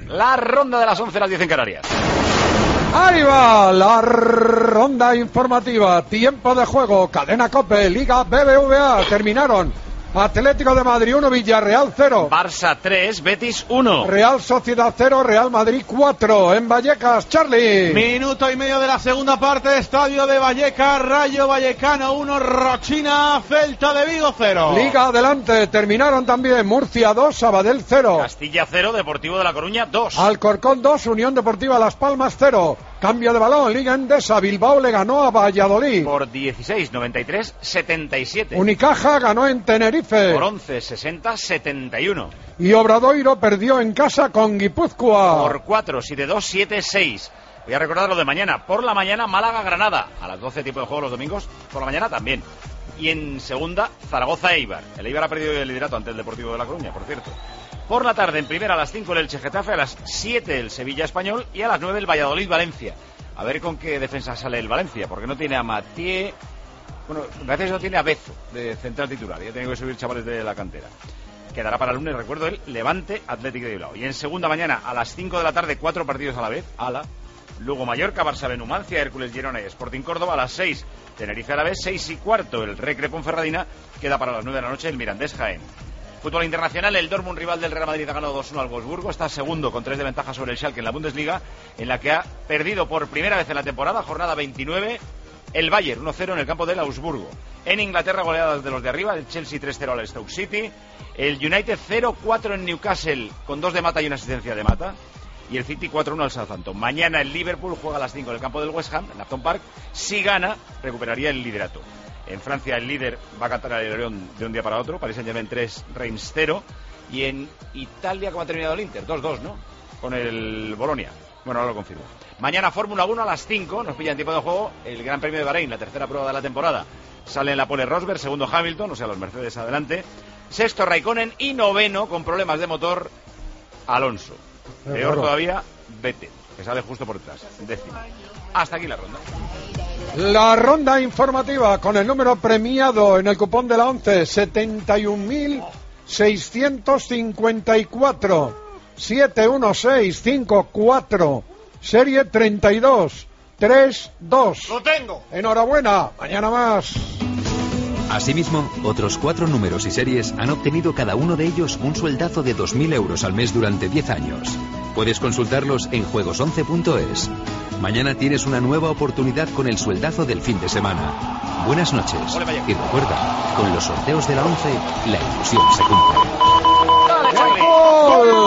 La ronda de las 11, las 10 en Canarias. Ahí va la ronda informativa. Tiempo de juego. Cadena COPE, Liga BBVA. Terminaron. Atlético de Madrid 1, Villarreal 0. Barça 3, Betis 1. Real Sociedad 0, Real Madrid 4. En Vallecas, Charlie. Minuto y medio de la segunda parte. Estadio de Vallecas, Rayo Vallecano 1, Rochina, Celta de Vigo 0. Liga adelante. Terminaron también Murcia 2, Sabadell 0. Castilla 0, Deportivo de La Coruña 2. Alcorcón 2, Unión Deportiva Las Palmas 0. Cambio de balón, Liga Endesa, Bilbao le ganó a Valladolid. Por 16, 93, 77. Unicaja ganó en Tenerife. Por 11, 60, 71. Y Obradoiro perdió en casa con Guipúzcoa. Por 4, 7-2, 7-6. Voy a recordar lo de mañana. Por la mañana, Málaga-Granada. A las 12, tipo de juego los domingos. Por la mañana también. Y en segunda, Zaragoza-Eibar. El Eibar ha perdido el liderato ante el Deportivo de La Coruña, por cierto. Por la tarde, en primera, a las 5 el Elche-Getafe, a las 7 el Sevilla-Español y a las 9 el Valladolid-Valencia. A ver con qué defensa sale el Valencia, porque no tiene a Mathieu. Bueno, a veces no tiene a Bezo de central titular. Ya tengo que subir chavales de la cantera. Quedará para el lunes, recuerdo, el Levante Atlético de Bilbao. Y en segunda mañana, a las 5 de la tarde, 4 partidos a la vez. Lugo Mallorca, Barça Numancia, Hércules Girona y Sporting Córdoba. A las 6, Tenerife Alavés, 6 y cuarto, el Recre Ponferradina. Queda para las 9 de la noche el Mirandés Jaén. Fútbol internacional, el Dortmund, rival del Real Madrid, ha ganado 2-1 al Wolfsburgo. Está segundo con 3 de ventaja sobre el Schalke en la Bundesliga, en la que ha perdido por primera vez en la temporada, jornada 29, el Bayern 1-0 en el campo del Augsburgo. En Inglaterra, goleadas de los de arriba, el Chelsea 3-0 al Stoke City, el United 0-4 en Newcastle con 2 de Mata y una asistencia de Mata, y el City 4-1 al Southampton. Mañana el Liverpool juega a las 5 en el campo del West Ham, en Upton Park. Si gana, recuperaría el liderato. En Francia el líder va a cantar al Lyon de un día para otro, Paris Saint-Germain 3, Reims 0. Y en Italia, ¿cómo ha terminado el Inter? 2-2, ¿no? Con el Bolonia. Bueno, ahora lo confirmo. Mañana Fórmula 1 a las 5, nos pilla en tiempo de juego el Gran Premio de Bahrein, la tercera prueba de la temporada. Sale en la pole Rosberg, segundo Hamilton, o sea, los Mercedes adelante. Sexto Raikkonen y noveno, con problemas de motor, Alonso. Peor todavía, Vettel, que sale justo por detrás, décimo. Hasta aquí la ronda. La ronda informativa con el número premiado en el cupón de la 11, 71.654, 71654, serie 3232. ¡Lo tengo! Enhorabuena, mañana más. Asimismo, otros 4 números y series han obtenido cada uno de ellos un sueldazo de 2.000 euros al mes durante 10 años. Puedes consultarlos en juegos11.es. Mañana tienes una nueva oportunidad con el sueldazo del fin de semana. Buenas noches. Y recuerda, con los sorteos de la 11, la ilusión se cumple. ¡Gol!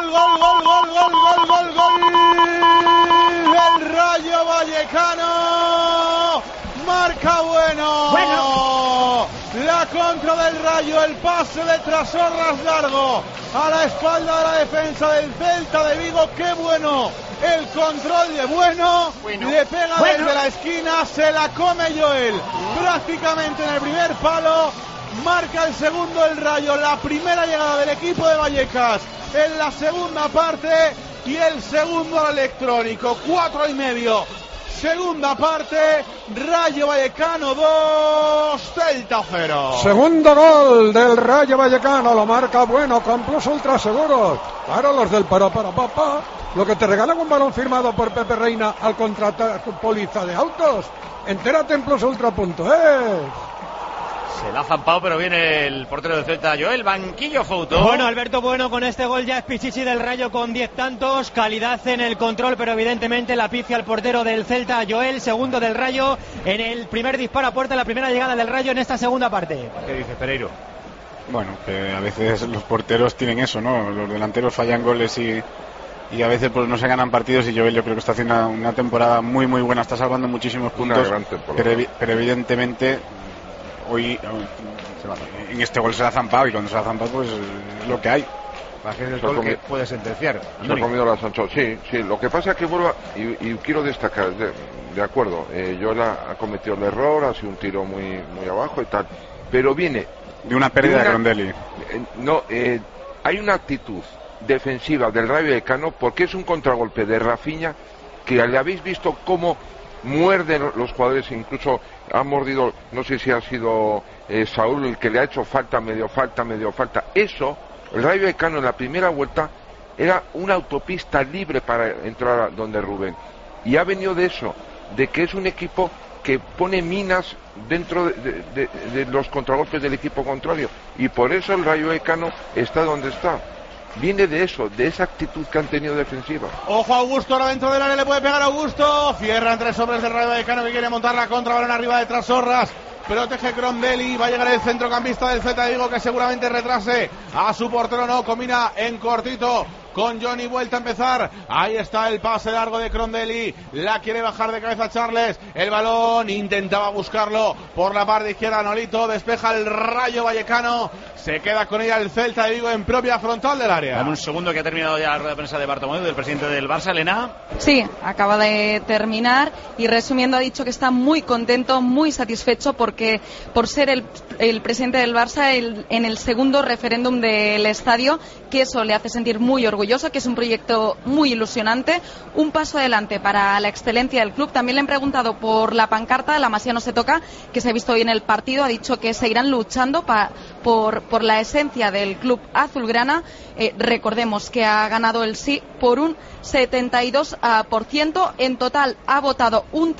¡El Rayo Vallecano! ¡Marca bueno! La contra del Rayo, el pase de Trasorras largo a la espalda de la defensa del Celta de Vigo. ¡Qué bueno! El control de bueno. Le pega desde la esquina, se la come Joel prácticamente en el primer palo. Marca el segundo el Rayo, la primera llegada del equipo de Vallecas en la segunda parte y el segundo al electrónico, 4:30. Segunda parte, Rayo Vallecano 2, Celta 0. Segundo gol del Rayo Vallecano, lo marca bueno con Plus Ultra Seguros. Claro, los del para, lo que te regalan un balón firmado por Pepe Reina al contratar tu póliza de autos. Entérate en plusultra.es. Se la ha zampado, pero viene el portero del Celta, Joel, banquillo Fouto. Bueno, Alberto Bueno, con este gol ya es Pichichi del Rayo con 10 tantos, calidad en el control, pero evidentemente la pifia al portero del Celta, Joel, segundo del Rayo, en el primer disparo a puerta, la primera llegada del Rayo en esta segunda parte. ¿Qué dice Pereiro? Bueno, que a veces los porteros tienen eso, ¿no? Los delanteros fallan goles y a veces pues no se ganan partidos, y Joel yo creo que está haciendo una temporada muy muy buena, está salvando muchísimos puntos, pero evidentemente hoy en este gol se la ha zampado, y cuando se la ha zampado pues es lo que hay. Es el gol que puede sentenciar. Se ha comido la Sancho. Sí, lo que pasa es que vuelvo y quiero destacar, de acuerdo, Joel ha cometido el error, ha sido un tiro muy abajo y tal, pero viene de una pérdida de Rondelli. Hay una actitud defensiva del Rayo Vallecano, porque es un contragolpe de Rafinha que le habéis visto cómo muerden los jugadores, incluso ha mordido, no sé si ha sido Saúl el que le ha hecho falta, medio falta. Eso, el Rayo Vallecano en la primera vuelta era una autopista libre para entrar a donde Rubén. Y ha venido de eso, de que es un equipo que pone minas dentro de los contragolpes del equipo contrario. Y por eso el Rayo Vallecano está donde está. Viene de eso, de esa actitud que han tenido defensiva. Ojo, Augusto ahora dentro del área, le puede pegar Augusto. Cierran 3 hombres del Rayo Vallecano que quiere montar la contra, balón arriba de Trasorras. Protege Crondelli, va a llegar el centrocampista del Celta de Vigo que seguramente retrase a su portero, no, combina en cortito con Johnny, vuelta a empezar, ahí está el pase largo de Crondelli, la quiere bajar de cabeza Charles, el balón, intentaba buscarlo por la parte izquierda, Nolito, despeja el Rayo Vallecano, se queda con ella el Celta de Vigo en propia frontal del área. Dame un segundo que ha terminado ya la rueda de prensa de Bartomeu, del presidente del Barça, Elena. Sí, acaba de terminar y resumiendo ha dicho que está muy contento, muy satisfecho porque por ser el presidente del Barça en el segundo referéndum del estadio, que eso le hace sentir muy orgulloso, que es un proyecto muy ilusionante, un paso adelante para la excelencia del club. También le han preguntado por la pancarta, la Masía no se toca, que se ha visto hoy en el partido, ha dicho que seguirán luchando por la esencia del club azulgrana. Recordemos que ha ganado el sí por un 72%, en total ha votado un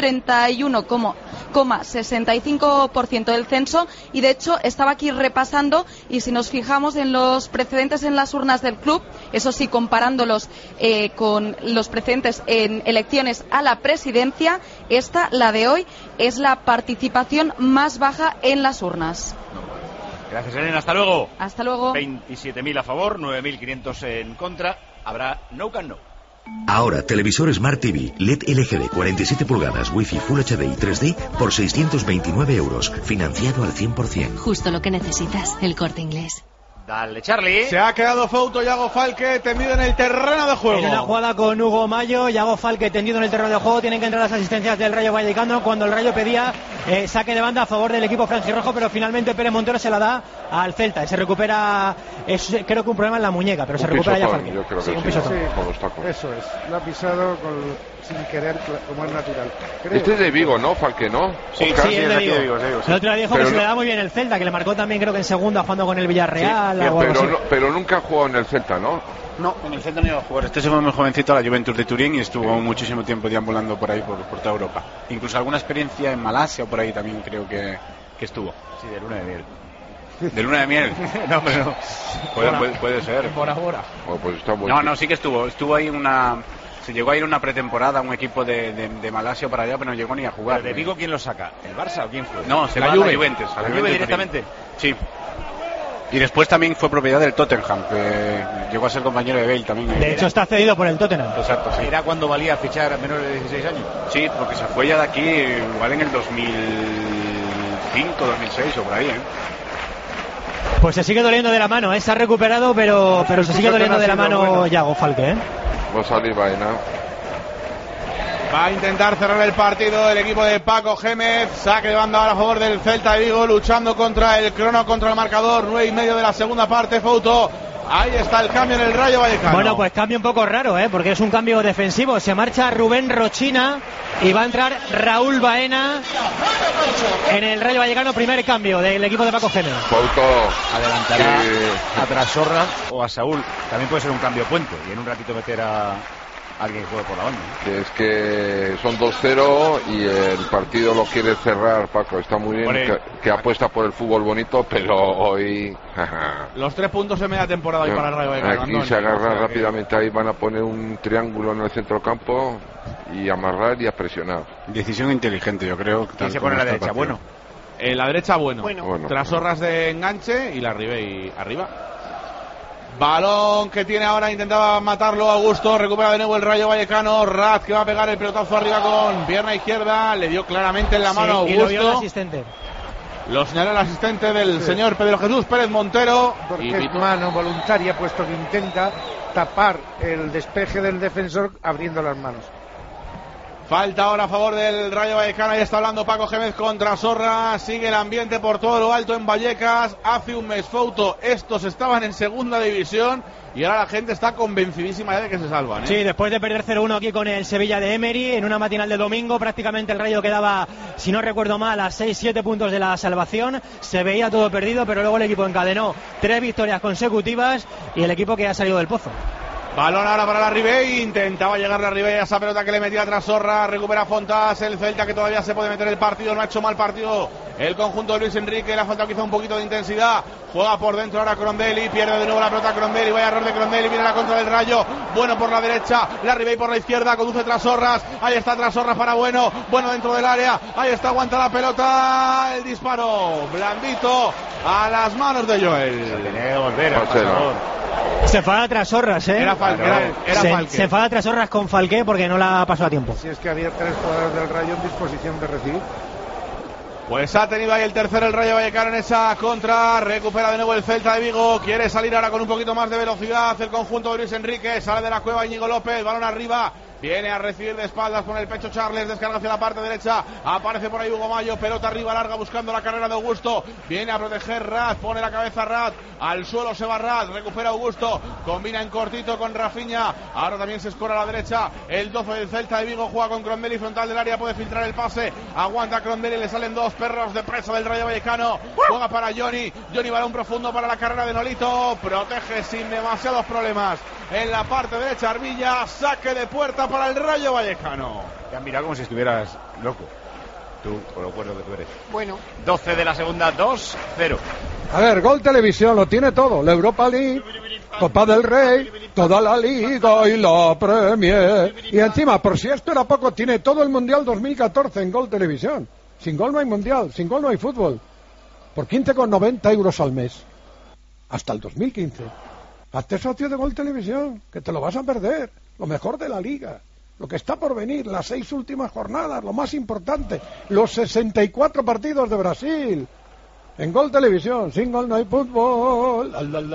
31,65% del censo y de hecho estaba aquí repasando y si nos fijamos en los precedentes en las urnas del club, eso sí comparándolos con los precedentes en elecciones a la presidencia, esta, la de hoy, es la participación más baja en las urnas. Gracias, Elena, hasta luego. Hasta luego. 27.000 a favor, 9.500 en contra, habrá no can no. Ahora, televisor Smart TV LED LG de 47 pulgadas, Wi-Fi Full HD y 3D por 629 €, financiado al 100%. Justo lo que necesitas, El Corte Inglés. Dale, Charlie. Se ha quedado Fouto, Yago Falque tendido en el terreno de juego. En una jugada con Hugo Mayo, Yago Falque tendido en el terreno de juego. Tienen que entrar las asistencias del Rayo Vallecano cuando el Rayo pedía saque de banda a favor del equipo franjirrojo, pero finalmente Pérez Montero se la da al Celta. Se recupera, creo que un problema en la muñeca, pero se recupera ya Falque. Yo creo sí, que un pisotón. Eso es, lo ha pisado sin querer, como es natural. Este es de Vigo, ¿no, Falque, no? Sí, es de Vigo. El otro día dijo que se le da muy bien el Celta, que le marcó también creo que en segunda jugando con el Villarreal. Sí, pero nunca ha jugado en el Celta, ¿no? No, en el Celta no iba a jugar. Este se fue muy jovencito a la Juventus de Turín y estuvo muchísimo tiempo deambulando por ahí, por toda Europa. Incluso alguna experiencia en Malasia o por ahí también creo que estuvo. Sí, de luna de miel. ¿De luna de miel? No, pero no. Puede ser. Por ahora. Oh, pues está bueno. No, sí que estuvo. Estuvo ahí se llegó a ir una pretemporada a un equipo de Malasia para allá, pero no llegó ni a jugar. ¿Pero de Vigo quién lo saca? ¿El Barça o quién fue? No, se va a la Juventus. ¿A la Juve directamente? Sí. Y después también fue propiedad del Tottenham, que llegó a ser compañero de Bale también. De hecho está cedido por el Tottenham. Exacto, sí. ¿Era cuando valía fichar a menores de 16 años? Sí, porque se fue ya de aquí igual en el 2005, 2006 o por ahí, Pues se sigue doliendo de la mano, se ha recuperado, pero se sigue doliendo de la mano Yago Falque, Va a salir Baena. Va a intentar cerrar el partido el equipo de Paco Gémez. Saque de banda ahora a favor del Celta de Vigo, luchando contra el crono, contra el marcador. 9:30 de la segunda parte, Fouto. Ahí está el cambio en el Rayo Vallecano. Bueno, pues cambio un poco raro, porque es un cambio defensivo. Se marcha Rubén Rochina y va a entrar Raúl Baena en el Rayo Vallecano. Primer cambio del equipo de Paco Gémez. Fouto adelantará a Trasorras o a Saúl. También puede ser un cambio puente y en un ratito meter a alguien que juegue por la banda. Es que son 2-0 y el partido lo quiere cerrar Paco. Está muy bien que apuesta por el fútbol bonito, pero hoy los 3 puntos en media temporada hoy para el Rayo Vallecano. Aquí se agarra rápidamente, ahí van a poner un triángulo en el centro del campo y amarrar y a presionar. Decisión inteligente, yo creo. ¿Quién se pone a la derecha? Bueno. En la derecha, bueno. Trasorras de enganche y la Ribey arriba. Balón que tiene ahora, intentaba matarlo Augusto, recupera de nuevo el Rayo Vallecano. Raz que va a pegar el pelotazo arriba con pierna izquierda, le dio claramente en la mano a Augusto. Y lo vio el asistente. Lo señaló el asistente del señor Pedro Jesús Pérez Montero. Porque es mano voluntaria, puesto que intenta tapar el despeje del defensor abriendo las manos. Falta ahora a favor del Rayo Vallecano. Ahí está hablando Paco Gémez contra Sorra. Sigue el ambiente por todo lo alto en Vallecas. Hace un mes, Fouto, estos estaban en segunda división y ahora la gente está convencidísima ya de que se salvan. Sí, después de perder 0-1 aquí con el Sevilla de Emery en una matinal de domingo, prácticamente el Rayo quedaba, si no recuerdo mal, a 6-7 puntos de la salvación. Se veía todo perdido, pero luego el equipo encadenó 3 victorias consecutivas y el equipo que ha salido del pozo. Balón ahora para la Ribey, intentaba llegar la Ribey a esa pelota que le metía tras Sorra, recupera Fontás, el Celta que todavía se puede meter el partido, no ha hecho mal partido el conjunto de Luis Enrique, le ha faltado quizá un poquito de intensidad, juega por dentro ahora Crondelli, pierde de nuevo la pelota Crondelli, vaya error de Crondelli, viene la contra del Rayo, Bueno por la derecha, la Ribey por la izquierda, conduce tras Sorras, ahí está tras Sorras para Bueno dentro del área, ahí está, aguanta la pelota, el disparo, blandito, a las manos de Joel. Tiene que volver al pasador. Se enfada tras Sorras, Era Falque. Se enfada tras Sorras con Falque porque no la pasó a tiempo. Si es que había 3 jugadores del Rayo en disposición de recibir. Pues ha tenido ahí el tercero el Rayo Vallecano en esa contra, recupera de nuevo el Celta de Vigo, quiere salir ahora con un poquito más de velocidad el conjunto de Luis Enrique, sale de la cueva Íñigo López, balón arriba, viene a recibir de espaldas con el pecho Charles, descarga hacia la parte derecha, aparece por ahí Hugo Mayo, pelota arriba larga buscando la carrera de Augusto, viene a proteger Raz, pone la cabeza Raz, al suelo se va Raz, recupera Augusto, combina en cortito con Rafinha, ahora también se escora a la derecha, el 12 del Celta de Vigo juega con Crondelli, frontal del área, puede filtrar el pase, aguanta Crondelli, le salen 2 perros de presa del Rayo Vallecano, juega para Johnny, balón profundo para la carrera de Nolito, protege sin demasiados problemas en la parte derecha Armilla, saque de puerta para el Rayo Vallecano. Te han mirado como si estuvieras loco. Tú, por lo cuerdo que tú eres. Bueno. 12 de la segunda, 2-0. A ver, Gol Televisión lo tiene todo. La Europa League, Copa del Rey, toda la Liga y la Premier. Y encima, por si esto era poco, tiene todo el Mundial 2014 en Gol Televisión. Sin gol no hay Mundial, sin gol no hay fútbol. Por 15,90 euros al mes. Hasta el 2015. Hazte socio de Gol Televisión, que te lo vas a perder. Lo mejor de la Liga. Lo que está por venir, las 6 últimas jornadas, lo más importante, los 64 partidos de Brasil. En Gol Televisión, sin gol no hay fútbol.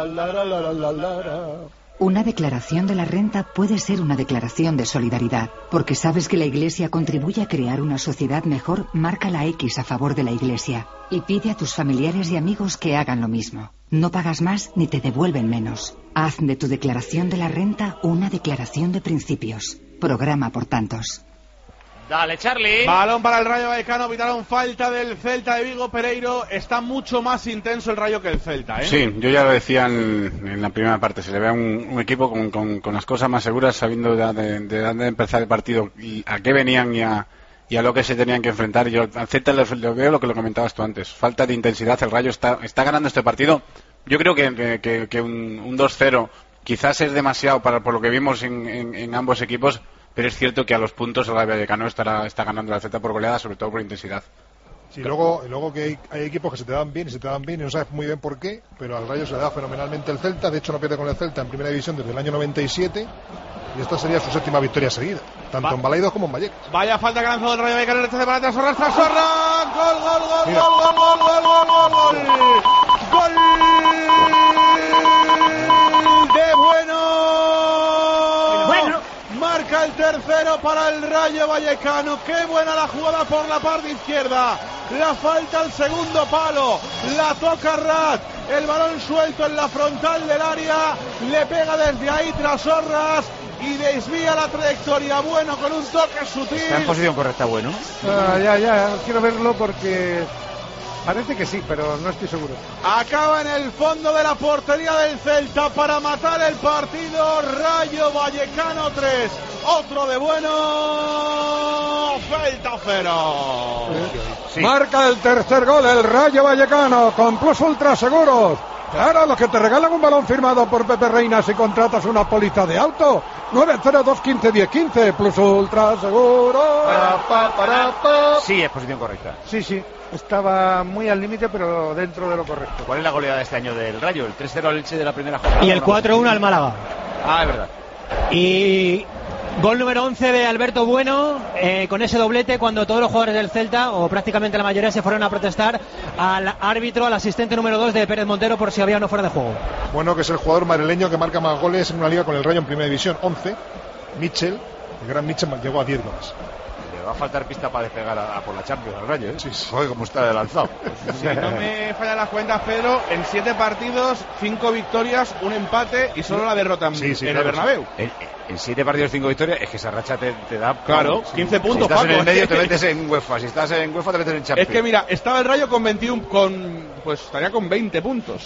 Una declaración de la renta puede ser una declaración de solidaridad, porque sabes que la Iglesia contribuye a crear una sociedad mejor. Marca la X a favor de la Iglesia y pide a tus familiares y amigos que hagan lo mismo. No pagas más ni te devuelven menos. Haz de tu declaración de la renta una declaración de principios. Programa por tantos. Dale, Charlie. Balón para el Rayo Vallecano, pitaron falta del Celta de Vigo. Pereiro, está mucho más intenso el Rayo que el Celta, ¿eh? Sí, yo ya lo decía en la primera parte, se le ve a un equipo con las cosas más seguras, sabiendo de dónde empezar el partido y a qué venían y a lo que se tenían que enfrentar. Yo al Celta le veo lo que lo comentabas tú antes, falta de intensidad. El Rayo está ganando este partido. Yo creo que un 2-0 quizás es demasiado por lo que vimos en ambos equipos, pero es cierto que a los puntos el Rayo Vallecano está ganando la Celta por goleada, sobre todo por intensidad. Sí, luego que hay equipos que se te dan bien y no sabes muy bien por qué, pero al Rayo se le da fenomenalmente el Celta. De hecho no pierde con el Celta en primera división desde el año 97 y esta sería su 7ª victoria seguida, tanto en Balaidos como en Vallecas. Vaya falta que lanzó el Rayo Vallecano, el para atrás, Sorras, gol de Bueno. Marca el tercero para el Rayo Vallecano. Qué buena la jugada por la parte izquierda. La falta al segundo palo. La toca Rat. El balón suelto en la frontal del área. Le pega desde ahí tras Sorras y desvía la trayectoria. Bueno, con un toque sutil. ¿Está en posición correcta, Bueno? Ya. Quiero verlo porque parece que sí, pero no estoy seguro. Acaba en el fondo de la portería del Celta para matar el partido. Rayo Vallecano 3, otro de Bueno, Celta 0. Sí. Marca el tercer gol el Rayo Vallecano con Plus Ultra Seguros. Claro, los que te regalan un balón firmado por Pepe Reina si contratas una póliza de auto. 902-15-10-15, Plus Ultra Seguros. Sí, es posición correcta. Sí. Estaba muy al límite, pero dentro de lo correcto. ¿Cuál es la goleada de este año del Rayo? El 3-0 al Elche de la primera jornada. Y el 4-1 al Málaga. Ah, es verdad. Y gol número 11 de Alberto Bueno, con ese doblete cuando todos los jugadores del Celta, o prácticamente la mayoría, se fueron a protestar al árbitro, al asistente número 2 de Pérez Montero, por si había no fuera de juego. Bueno, que es el jugador madrileño que marca más goles en una liga con el Rayo en primera división, 11. Mitchell, el gran Mitchell, llegó a 10 goles. Va a faltar pista para despegar por la Champions al Rayo, ¿eh? Sí. Joder, cómo está de lanzado. Si no me fallan las cuentas, Pedro, en 7 partidos, 5 victorias, un empate y solo la derrota en el Bernabéu. En 7 partidos, 5 victorias, es que esa racha te da... Claro, 15 puntos, si estás Paco, en el medio te metes en UEFA, si estás en UEFA te metes en Champions. Es que mira, estaba el Rayo con 21, estaría con 20 puntos.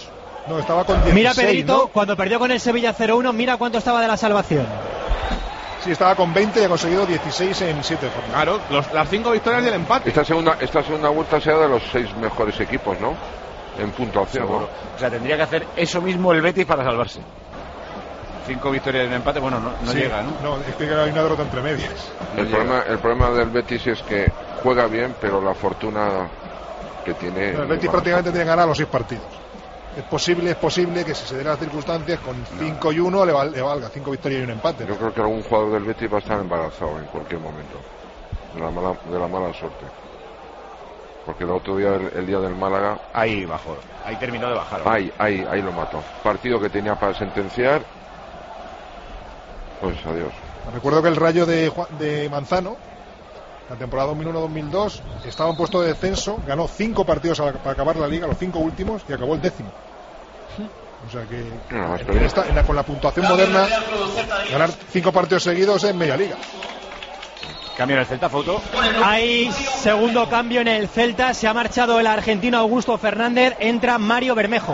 No, estaba con 16. Mira Pedrito, ¿no? cuando perdió con el Sevilla 0-1, mira cuánto estaba de la salvación. Sí, estaba con 20 y ha conseguido 16 en 7 jornadas. Claro, las 5 victorias del empate. Esta segunda vuelta será de los 6 mejores equipos, ¿no? En puntuación, ¿no? O sea, tendría que hacer eso mismo el Betis para salvarse. 5 victorias y un empate, bueno, no Sí, llega, ¿no? No, es que hay una derrota entre medias. El problema del Betis es que juega bien, pero la fortuna que tiene... El Betis prácticamente tiene que ganar los 6 partidos. Es posible que si se den las circunstancias con 5 y 1 le valga 5 victorias y un empate. Yo creo que algún jugador del Betis va a estar embarazado en cualquier momento de la mala suerte, porque el otro día, el día del Málaga, ahí bajó, ahí terminó de bajar. Ahí lo mató. Partido que tenía para sentenciar, pues adiós. Recuerdo que el Rayo de Manzano, la temporada 2001-2002, estaba en puesto de descenso, ganó 5 partidos para acabar la liga, los 5 últimos, y acabó el 10º. O sea que con la puntuación moderna, ganar 5 partidos seguidos es media liga. Cambio en el Celta, foto. Hay segundo cambio en el Celta, se ha marchado el argentino Augusto Fernández, entra Mario Bermejo.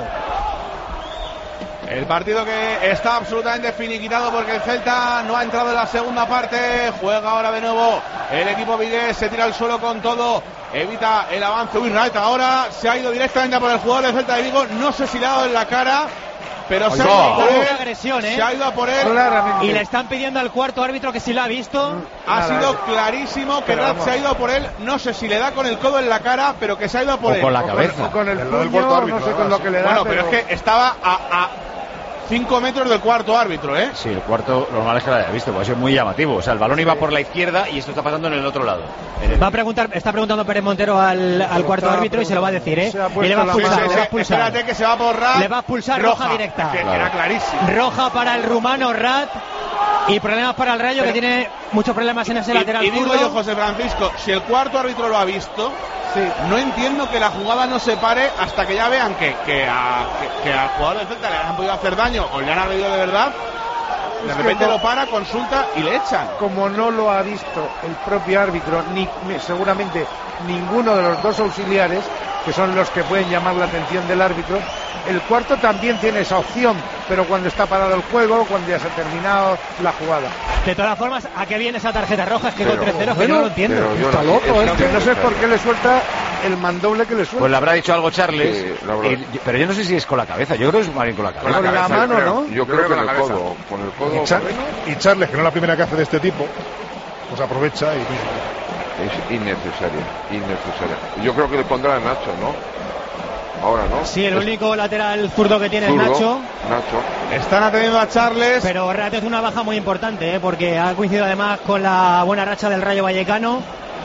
El partido que está absolutamente finiquitado porque el Celta no ha entrado en la segunda parte. Juega ahora de nuevo el equipo vigués, se tira al suelo con todo, evita el avance. Wright ahora se ha ido directamente por el jugador del Celta de Vigo. No sé si le ha dado en la cara, pero se ha ido a por él. Agresión, se ha ido a por él. Y le están pidiendo al cuarto árbitro que si lo ha visto. Ha sido clarísimo que Rat se ha ido a por él. No sé si le da con el codo en la cara, pero que se ha ido a por él. Con la cabeza. O con el puño, no sé con lo que le da. Bueno, pero es que estaba a 5 metros del cuarto árbitro, ¿eh? Sí, el cuarto normal es que lo haya visto, porque ha sido muy llamativo. O sea, el balón iba por la izquierda y esto está pasando en el otro lado. Está preguntando Pérez Montero al cuarto árbitro y se lo va a decir, ¿eh? Y le va a expulsar, Espérate que se va a borrar. Le va a expulsar roja directa. Que era clarísimo. Roja para el rumano Rat y problemas para el Rayo, que tiene muchos problemas en ese lateral. Y digo yo, José Francisco, si el cuarto árbitro lo ha visto, no entiendo que la jugada no se pare hasta que ya vean que al jugador del Celta le han podido hacer daño o le han agredido de verdad. De repente lo para, consulta y le echan. Como no lo ha visto el propio árbitro, ni seguramente ninguno de los dos auxiliares, que son los que pueden llamar la atención del árbitro, el cuarto también tiene esa opción, pero cuando está parado el juego, cuando ya se ha terminado la jugada. De todas formas, ¿a qué viene esa tarjeta roja? Es que con 3-0 que no lo entiendo. Está loco, es que no sé por qué le suelta el mandoble que le suelta. Pues le habrá dicho algo Charles, pero yo no sé si es con la cabeza. Yo creo que es más bien con la cabeza. Con la mano, ¿no? Yo creo que con el codo. Con el codo. Y Charles, que no es la primera que hace de este tipo, pues aprovecha y... Es innecesaria. Yo creo que le pondrá a Nacho, ¿no? Ahora, ¿no? Sí, el único lateral zurdo que tiene es Nacho. Están atendiendo a Charles. Pero Rat es una baja muy importante, porque ha coincidido además con la buena racha del Rayo Vallecano.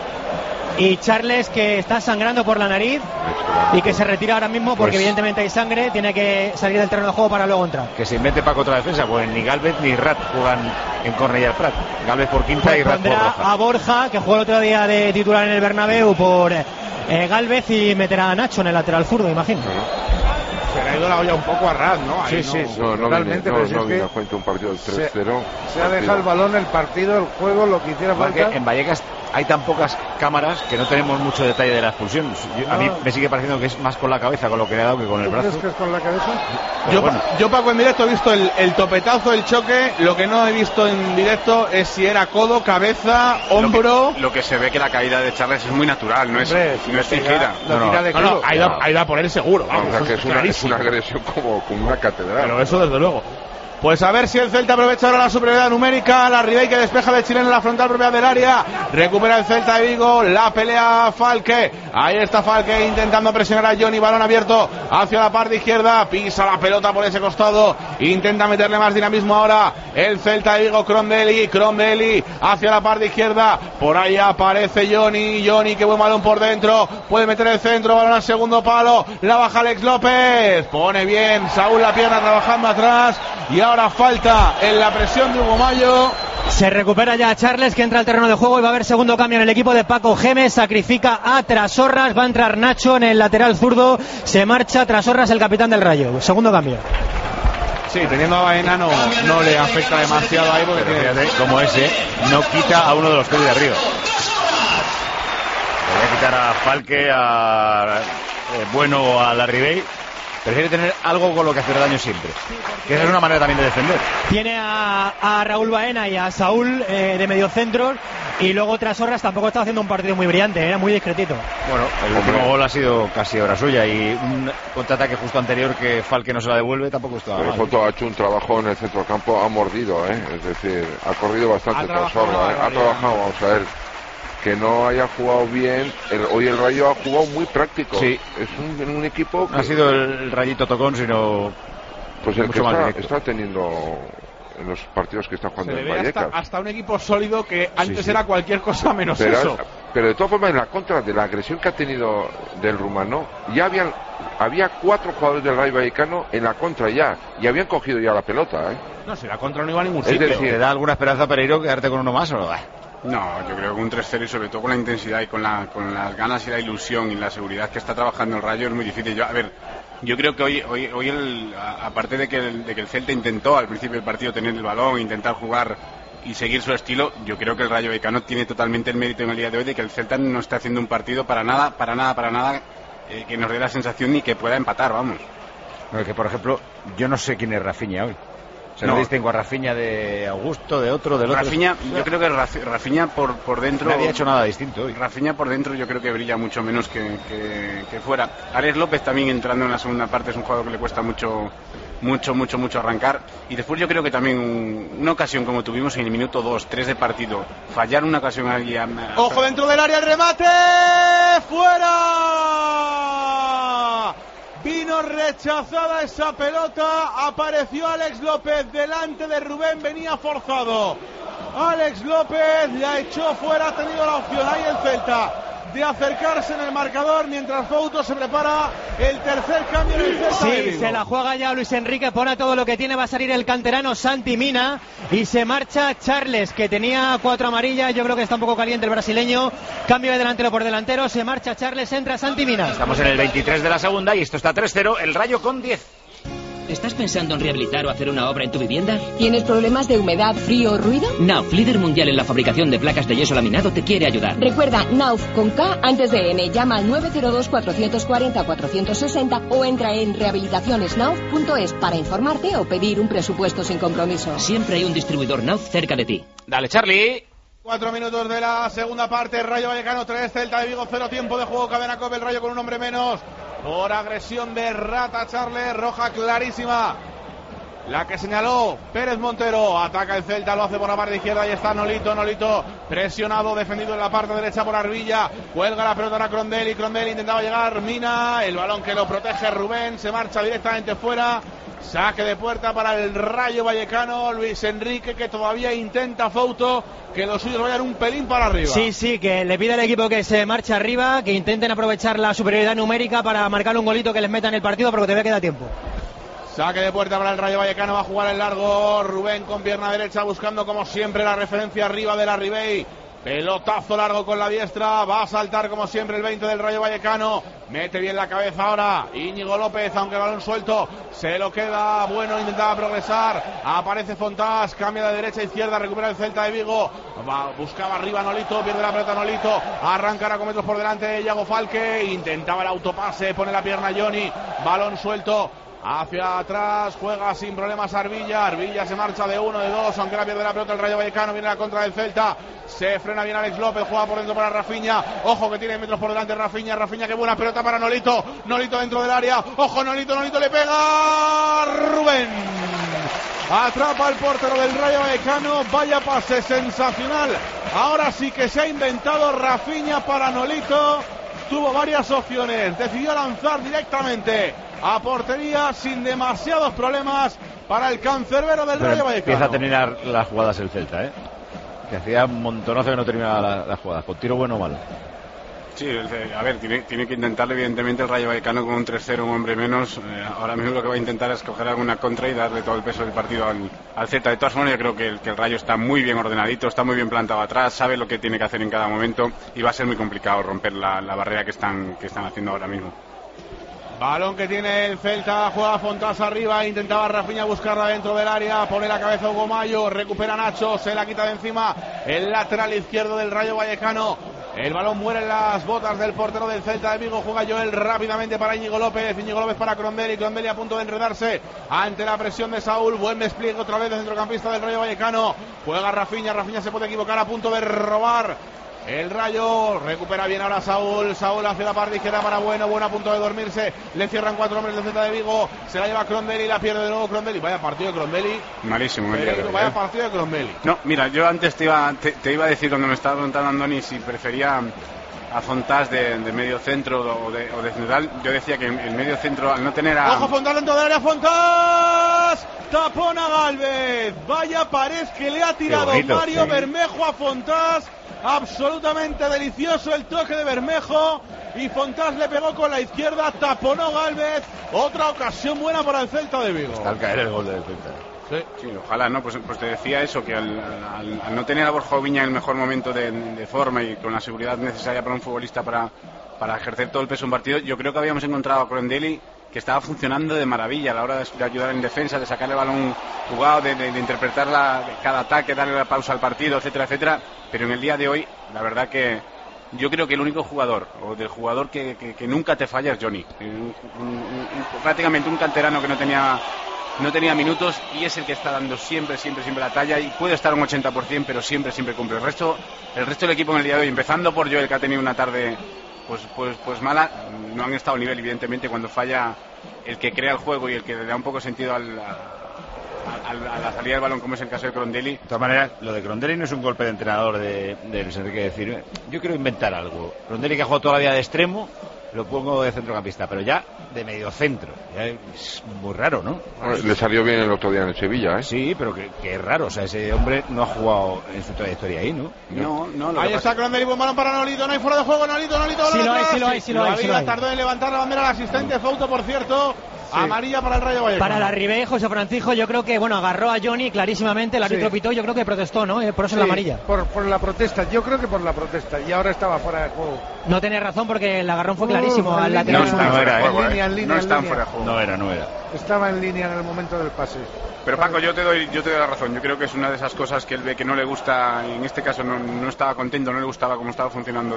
Y Charles, que está sangrando por la nariz y que se retira ahora mismo porque evidentemente hay sangre, tiene que salir del terreno de juego para luego entrar. Que se invente Paco otra defensa, pues ni Galvez ni Rat juegan en Cornellà al Prat. Galvez por quinta y Rat por roja. A Borja, que jugó el otro día de titular en el Bernabéu por Galvez, y meterá a Nacho en el lateral zurdo, imagino. Se le ha ido la olla un poco a Rat, ¿no? Ahí sí, totalmente. No viene a cuenta un partido del 3-0. Se ha dejado el balón, el partido, el juego, lo que hiciera falta. En Vallecas hay tan pocas cámaras que no tenemos mucho detalle de la expulsión. A mí me sigue pareciendo que es más con la cabeza con lo que le ha dado que con el brazo. ¿Crees que es con la cabeza? Yo, Paco, en directo he visto el topetazo, el choque. Lo que no he visto en directo es si era codo, cabeza, hombro. Lo que se ve que la caída de Charles es muy natural, no es fingida. Ha ido a por él seguro. Vamos, o sea, que es una agresión como una catedral. Pero eso desde luego. Pues a ver si el Celta aprovecha ahora la superioridad numérica. La Ribey que despeja de chileno en la frontal propia del área. Recupera el Celta de Vigo. La pelea Falque. Ahí está Falque intentando presionar a Johnny. Balón abierto hacia la parte izquierda. Pisa la pelota por ese costado. Intenta meterle más dinamismo ahora el Celta de Vigo. Crondelli hacia la parte izquierda. Por ahí aparece Johnny. Qué buen balón por dentro. Puede meter el centro. Balón al segundo palo. La baja Alex López. Pone bien Saúl la pierna trabajando atrás. Y ahora falta en la presión de Hugo Mayo. Se recupera ya Charles, que entra al terreno de juego, y va a haber segundo cambio en el equipo de Paco Gémez. Sacrifica a Trasorras, va a entrar Nacho en el lateral zurdo. Se marcha Trasorras, el capitán del Rayo. Segundo cambio. Sí, teniendo a Baena no le afecta demasiado ahí, porque fíjate como ese no quita a uno de los que hay de arriba. Voy a quitar a Falque, a Bueno o a la Ribey. prefiere tener algo con lo que hacer daño siempre. Que esa es una manera también de defender. Tiene a Raúl Baena y a Saúl de mediocentros, y luego Trasorras tampoco está haciendo un partido muy brillante, era muy discretito. Bueno, el último gol ha sido casi obra suya, y un contraataque justo anterior que Falque no se la devuelve tampoco estaba mal. Foto ha hecho un trabajo en el centrocampo, ha mordido, es decir, ha corrido bastante Trasorras, ha trabajado, vamos a ver. Que no haya jugado bien, hoy el Rayo ha jugado muy práctico. Sí. Es un equipo que... No ha sido el Rayito tocón, sino pues el mucho que está teniendo en los partidos que está jugando en Vallecas. Hasta un equipo sólido que antes era cualquier cosa menos eso. Pero de todas formas, en la contra de la agresión que ha tenido del rumano, ya había 4 jugadores del Rayo Vallecano en la contra ya, y habían cogido ya la pelota. No, si la contra no iba a ningún sitio. Es decir, ¿te da alguna esperanza, Pereiro, quedarte con uno más o no? No, yo creo que un 3-0, y sobre todo con la intensidad y con las ganas y la ilusión y la seguridad que está trabajando el Rayo, es muy difícil. Yo creo que hoy aparte de que el Celta intentó al principio del partido tener el balón, intentar jugar y seguir su estilo, yo creo que el Rayo Vallecano tiene totalmente el mérito en el día de hoy de que el Celta no está haciendo un partido para nada que nos dé la sensación ni que pueda empatar, vamos. No, que por ejemplo, yo no sé quién es Rafinha hoy. No distingo a Rafinha de Augusto, del otro. Rafinha, yo creo que Rafinha por dentro... No había hecho nada distinto hoy. Rafinha por dentro yo creo que brilla mucho menos que fuera. Alex López también entrando en la segunda parte es un jugador que le cuesta mucho arrancar. Y después yo creo que también una ocasión como tuvimos en el minuto 2-3 de partido, fallar una ocasión allí... ¡Ojo dentro del área, el remate! ¡Fuera! Vino rechazada esa pelota, apareció Alex López delante de Rubén, venía forzado. Alex López la echó fuera, ha tenido la opción ahí el Celta de acercarse en el marcador mientras Fouto se prepara el tercer cambio en el Celta. Sí, se la juega ya Luis Enrique, pone todo lo que tiene, va a salir el canterano Santi Mina y se marcha Charles, que tenía 4 amarillas, yo creo que está un poco caliente el brasileño, cambio de delantero por delantero, se marcha Charles, entra Santi Mina. Estamos en el 23 de la segunda y esto está 3-0, el Rayo con 10. ¿Estás pensando en rehabilitar o hacer una obra en tu vivienda? ¿Tienes problemas de humedad, frío o ruido? Nauf, líder mundial en la fabricación de placas de yeso laminado, te quiere ayudar. Recuerda, Nauf con K antes de N. Llama al 902-440-460 o entra en rehabilitacionesnauf.es para informarte o pedir un presupuesto sin compromiso. Siempre hay un distribuidor Nauf cerca de ti. Dale, Charlie. 4 minutos de la segunda parte, Rayo Vallecano 3, Celta de Vigo 0, tiempo de juego, Cadena Cope, el Rayo con un hombre menos por agresión de Rata Charles, roja clarísima, la que señaló Pérez Montero. Ataca el Celta, lo hace por la parte izquierda, ahí está Nolito presionado, defendido en la parte derecha por Arbilla, cuelga la pelota a Crondelli intentaba llegar, Mina, el balón que lo protege Rubén, se marcha directamente fuera. Saque de puerta para el Rayo Vallecano, Luis Enrique, que todavía intenta Fouto que los suyos vayan un pelín para arriba. Sí, que le pide al equipo que se marche arriba, que intenten aprovechar la superioridad numérica para marcar un golito que les meta en el partido, porque todavía queda tiempo. Saque de puerta para el Rayo Vallecano, va a jugar el largo Rubén con pierna derecha, buscando como siempre la referencia arriba de la Ribey. Pelotazo largo con la diestra, va a saltar como siempre el 20 del Rayo Vallecano, mete bien la cabeza ahora Íñigo López, aunque el balón suelto se lo queda, bueno, intentaba progresar, aparece Fontás, cambia de derecha a izquierda, recupera el Celta de Vigo, buscaba arriba Nolito, pierde la pelota Nolito, arrancará con metros por delante Iago Falque, intentaba el autopase, pone la pierna Johnny, balón suelto hacia atrás, juega sin problemas Arbilla se marcha de 1, de 2, aunque la pierde la pelota el Rayo Vallecano, viene la contra del Celta, se frena bien Alex López, juega por dentro para Rafinha, ojo que tiene metros por delante Rafinha, que buena pelota para Nolito dentro del área, ojo Nolito le pega Rubén, atrapa al portero del Rayo Vallecano, vaya pase sensacional, ahora sí que se ha inventado Rafinha para Nolito, tuvo varias opciones, decidió lanzar directamente a portería sin demasiados problemas para el cancerbero del Rayo Vallecano. Empieza a terminar las jugadas el Celta, que hacía un montonazo que no terminaba las jugadas, con tiro bueno o malo. Sí, a ver, tiene que intentarlo evidentemente el Rayo Vallecano con un 3-0, un hombre menos. Ahora mismo lo que va a intentar es coger alguna contra y darle todo el peso del partido al Celta. De todas formas, yo creo que el Rayo está muy bien ordenadito, está muy bien plantado atrás, sabe lo que tiene que hacer en cada momento y va a ser muy complicado romper la barrera que están haciendo ahora mismo. Balón que tiene el Celta, juega Fontás arriba, intentaba Rafinha buscarla dentro del área, pone la cabeza Hugo Mayo, recupera Nacho, se la quita de encima el lateral izquierdo del Rayo Vallecano, El balón muere en las botas del portero del Celta de Vigo. Juega Joel rápidamente para Íñigo López. Íñigo López para Crondelli. Crondelli a punto de enredarse ante la presión de Saúl. Buen despliegue otra vez del centrocampista del Rayo Vallecano. Juega Rafinha. Rafinha se puede equivocar, a punto de robar el Rayo. Recupera bien ahora Saúl. Saúl hacia la parte izquierda para Bueno. Bueno a punto de dormirse. Le cierran 4 hombres del Celta de Vigo. Se la lleva Crondelli. La pierde de nuevo Crondelli. Vaya partido de Crondelli. Malísimo. Vaya partido de Crondelli. No, mira, yo antes te iba a decir, cuando me estaba preguntando Andoni si prefería a Fontás de medio centro o de central, yo decía que el medio centro, al no tener a... ¡Ojo, Fontás dentro del área! ¡Fontás! ¡Tapona Gálvez! Vaya pared que le ha tirado Mario Bermejo a Fontás. Absolutamente delicioso el toque de Bermejo. Y Fontás le pegó con la izquierda. Taponó Gálvez. Otra ocasión buena para el Celta de Vigo. Está al caer el gol del Celta. Sí, ojalá, ¿no? Pues te decía eso, que al no tener a Borja Oviña en el mejor momento de forma y con la seguridad necesaria para un futbolista para ejercer todo el peso en partido, yo creo que habíamos encontrado a Crondelli, que estaba funcionando de maravilla a la hora de ayudar en defensa, de sacar el balón jugado, de interpretar cada ataque, darle la pausa al partido, etcétera, etcétera. Pero en el día de hoy, la verdad que yo creo que el único jugador, o del jugador que nunca te falla, es Johnny. Prácticamente un canterano que no tenía minutos, y es el que está dando siempre la talla, y puede estar un 80%, pero siempre cumple. El resto del equipo en el día de hoy, empezando por Joel, que ha tenido una tarde pues mala, no han estado a nivel. Evidentemente, cuando falla el que crea el juego y el que le da un poco sentido a la salida del balón, como es el caso de Crondelli. De todas maneras, lo de Crondelli no es un golpe de entrenador de Luis Enrique, decir, yo quiero inventar algo. Crondelli, que ha jugado toda la vida de extremo, lo pongo de centrocampista, pero ya de medio centro. Ya es muy raro, ¿no? Le salió bien el otro día en el Sevilla, ¿eh? Sí, pero que es raro. O sea, ese hombre no ha jugado en su trayectoria ahí, ¿no? No. Ahí está Crondelli, buen balón para Nolito. No hay fuera de juego, Nolito. Sí lo hay. Tardó en levantar la bandera al asistente. Fauto, por cierto. Sí. Amarilla para el Rayo Vallecano. Para la Ribey, José Francisco, yo creo que, agarró a Johnny clarísimamente, el árbitro pitó, yo creo que protestó, ¿no? Por eso es la amarilla. Por la protesta, yo creo que por la protesta, y ahora estaba fuera de juego. No tenía razón, porque el agarrón fue clarísimo al lateral. En línea. Fuera de juego. No era. Estaba en línea en el momento del pase. Pero Paco, yo te doy la razón. Yo creo que es una de esas cosas que él ve que no le gusta, y en este caso no estaba contento, no le gustaba cómo estaba funcionando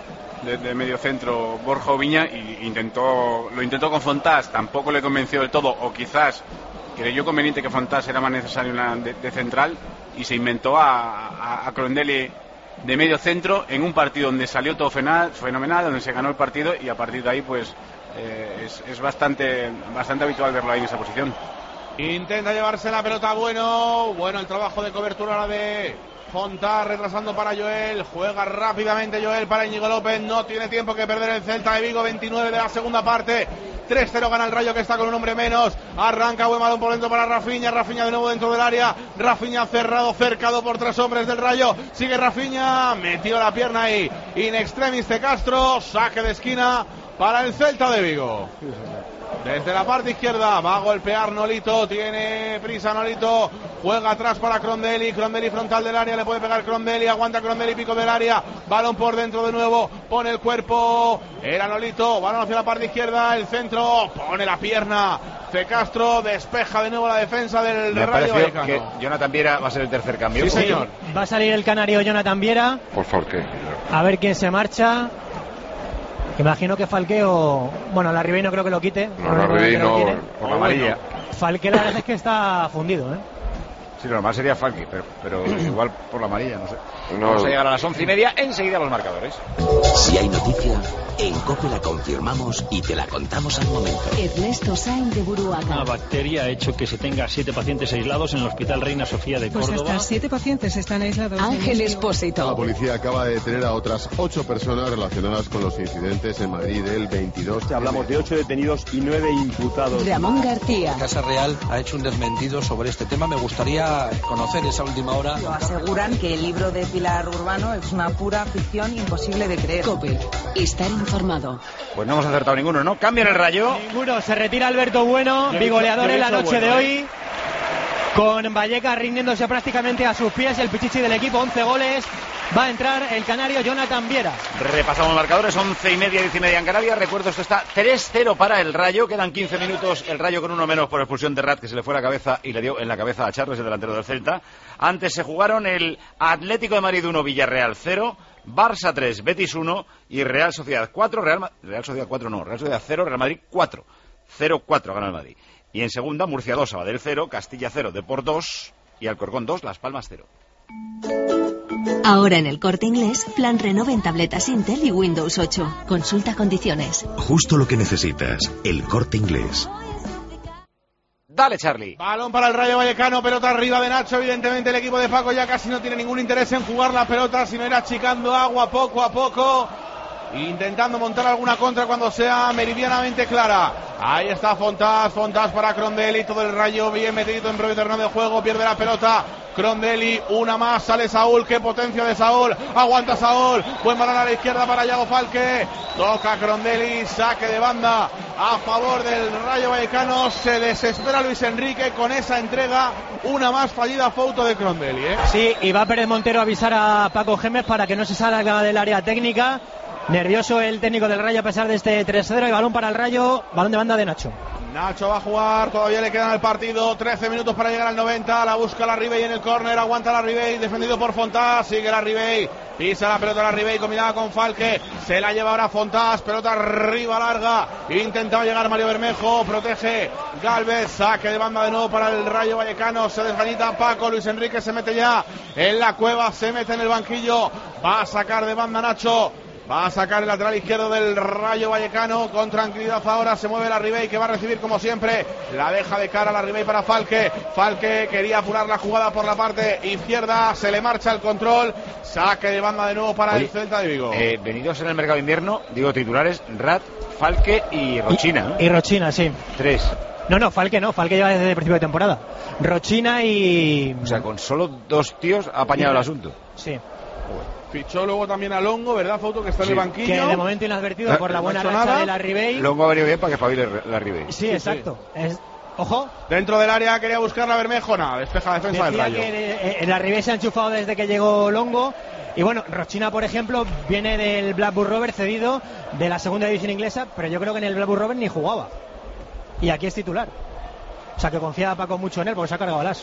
de medio centro Borja Oviña, y lo intentó con Fontás, tampoco le convenció del todo, o quizás creyó conveniente que Fontás era más necesario de central, y se inventó a Crondelli de medio centro en un partido donde salió todo fenomenal, donde se ganó el partido, y a partir de ahí pues es bastante habitual verlo ahí en esa posición. Intenta llevarse la pelota Bueno el trabajo de cobertura ahora de Fontás, retrasando para Joel. Juega rápidamente Joel para Íñigo López. No tiene tiempo que perder el Celta de Vigo. 29 de la segunda parte. 3-0 gana el Rayo, que está con un hombre menos. Arranca buen balón por dentro para Rafinha. Rafinha de nuevo dentro del área. Rafinha cercado por 3 hombres del Rayo. Sigue Rafinha. Metió la pierna ahí in extremis de Castro. Saque de esquina para el Celta de Vigo. Desde la parte izquierda va a golpear Nolito, tiene prisa Nolito, juega atrás para Crondelli frontal del área, le puede pegar Crondelli, aguanta Crondelli, pico del área, balón por dentro de nuevo, pone el cuerpo, era Nolito, balón hacia la parte izquierda, el centro, pone la pierna, C. Castro, despeja de nuevo la defensa del Rayo Vallecano. Que Jonathan Viera va a ser el tercer cambio. Sí, señor. Va a salir el canario Jonathan Viera. Por Falque. A ver quién se marcha. Imagino que Falque la Ribey no creo que lo quite. La Ribey no, por la amarilla. Falque la verdad es que está fundido, ¿eh? Sí, lo normal sería Falque, pero igual por la amarilla, no sé. Vamos a llegar a las 11:30, enseguida los marcadores. Si hay noticia, en COPE la confirmamos y te la contamos al momento. Ernesto Sainz de Buruaga. Una bacteria ha hecho que se tenga 7 pacientes aislados en el Hospital Reina Sofía de Córdoba. Pues hasta 7 pacientes están aislados. Ángel Expósito. La policía acaba de detener a otras 8 personas relacionadas con los incidentes en Madrid del 22. Hablamos de 8 detenidos y 9 imputados. Ramón García. La Casa Real ha hecho un desmentido sobre este tema. Me gustaría conocer esa última hora. Aseguran que el libro de Pilar Urbano es una pura ficción imposible de creer. COPE. Estar informado. Pues no hemos acertado ninguno, ¿no? Cambian el Rayo. Ninguno. Se retira Alberto Bueno, bigoleador en la noche de hoy. Con Vallecas rindiéndose prácticamente a sus pies, el pichichi del equipo, 11 goles. Va a entrar el canario Jonathan Viera. Repasamos marcadores, 11:30, 10:30 en Canarias. Recuerdo, esto está 3-0 para el Rayo. Quedan 15 minutos. El Rayo con uno menos por expulsión de Rat, que se le fue la cabeza y le dio en la cabeza a Charles, el delantero del Celta. Antes se jugaron el Atlético de Madrid 1, Villarreal 0. Barça 3, Betis 1 y Real Sociedad 4, Real Sociedad 0, Real Madrid 4. 0-4 gana el Madrid. Y en segunda, Murcia 2, Sabadell 0, Castilla 0, Depor 2 y Alcorcón 2, Las Palmas 0. Ahora en el Corte Inglés, plan Renove en tabletas Intel y Windows 8. Consulta condiciones. Justo lo que necesitas. El Corte Inglés. Dale, Charlie. Balón para el Rayo Vallecano, pelota arriba de Nacho. Evidentemente el equipo de Paco ya casi no tiene ningún interés en jugar la pelota, sino ir achicando agua poco a poco, intentando montar alguna contra cuando sea meridianamente clara. Ahí está Fontás para Crondelli, todo el Rayo bien metido en propio terreno de juego, pierde la pelota Crondelli, una más, sale Saúl, qué potencia de Saúl, aguanta Saúl, buen balón a la izquierda para Yago Falque, toca Crondelli, saque de banda a favor del Rayo Vallecano, se desespera Luis Enrique con esa entrega, una más fallida foto de Crondelli, Sí, y va Pérez Montero a avisar a Paco Gémez para que no se salga del área técnica. Nervioso el técnico del Rayo a pesar de este 3-0 y balón para el Rayo, balón de banda de Nacho. Nacho va a jugar, todavía le quedan al partido 13 minutos para llegar al 90, la busca la Ribey en el córner, aguanta la Ribey, defendido por Fontás, sigue la Ribey, pisa la pelota la Ribey, combinada con Falque, se la lleva ahora Fontás, pelota arriba larga, intentaba llegar Mario Bermejo, protege Gálvez, saque de banda de nuevo para el Rayo Vallecano, se desvanita Paco, Luis Enrique se mete ya en la cueva, se mete en el banquillo, va a sacar de banda Nacho. Va a sacar el lateral izquierdo del Rayo Vallecano con tranquilidad ahora, se mueve la Ribey que va a recibir como siempre, la deja de cara la Ribey para Falque, Falque quería apurar la jugada por la parte izquierda, se le marcha el control, saque de banda de nuevo para el Celta de Vigo. Venidos en el mercado de invierno, digo titulares, Rat, Falque y Rochina. Y Rochina, sí. 3. No, Falque no, Falque lleva desde el principio de temporada. Rochina y... O sea, con solo 2 tíos ha apañado el asunto. Sí. Fichó luego también a Longo, ¿verdad, Foto? Que está en el banquillo. Que de momento inadvertido por la buena racha de la Ribey. Longo ha venido bien para que espabile la Ribey. Sí, exacto. Sí. Ojo. Dentro del área quería buscar la Bermejo, nada, despeja defensa del Rayo. Que la Ribey se ha enchufado desde que llegó Longo. Y bueno, Rochina, por ejemplo, viene del Blackburn Rovers cedido de la segunda división inglesa, pero yo creo que en el Blackburn Rovers ni jugaba. Y aquí es titular. O sea que confía Paco mucho en él porque se ha cargado el as.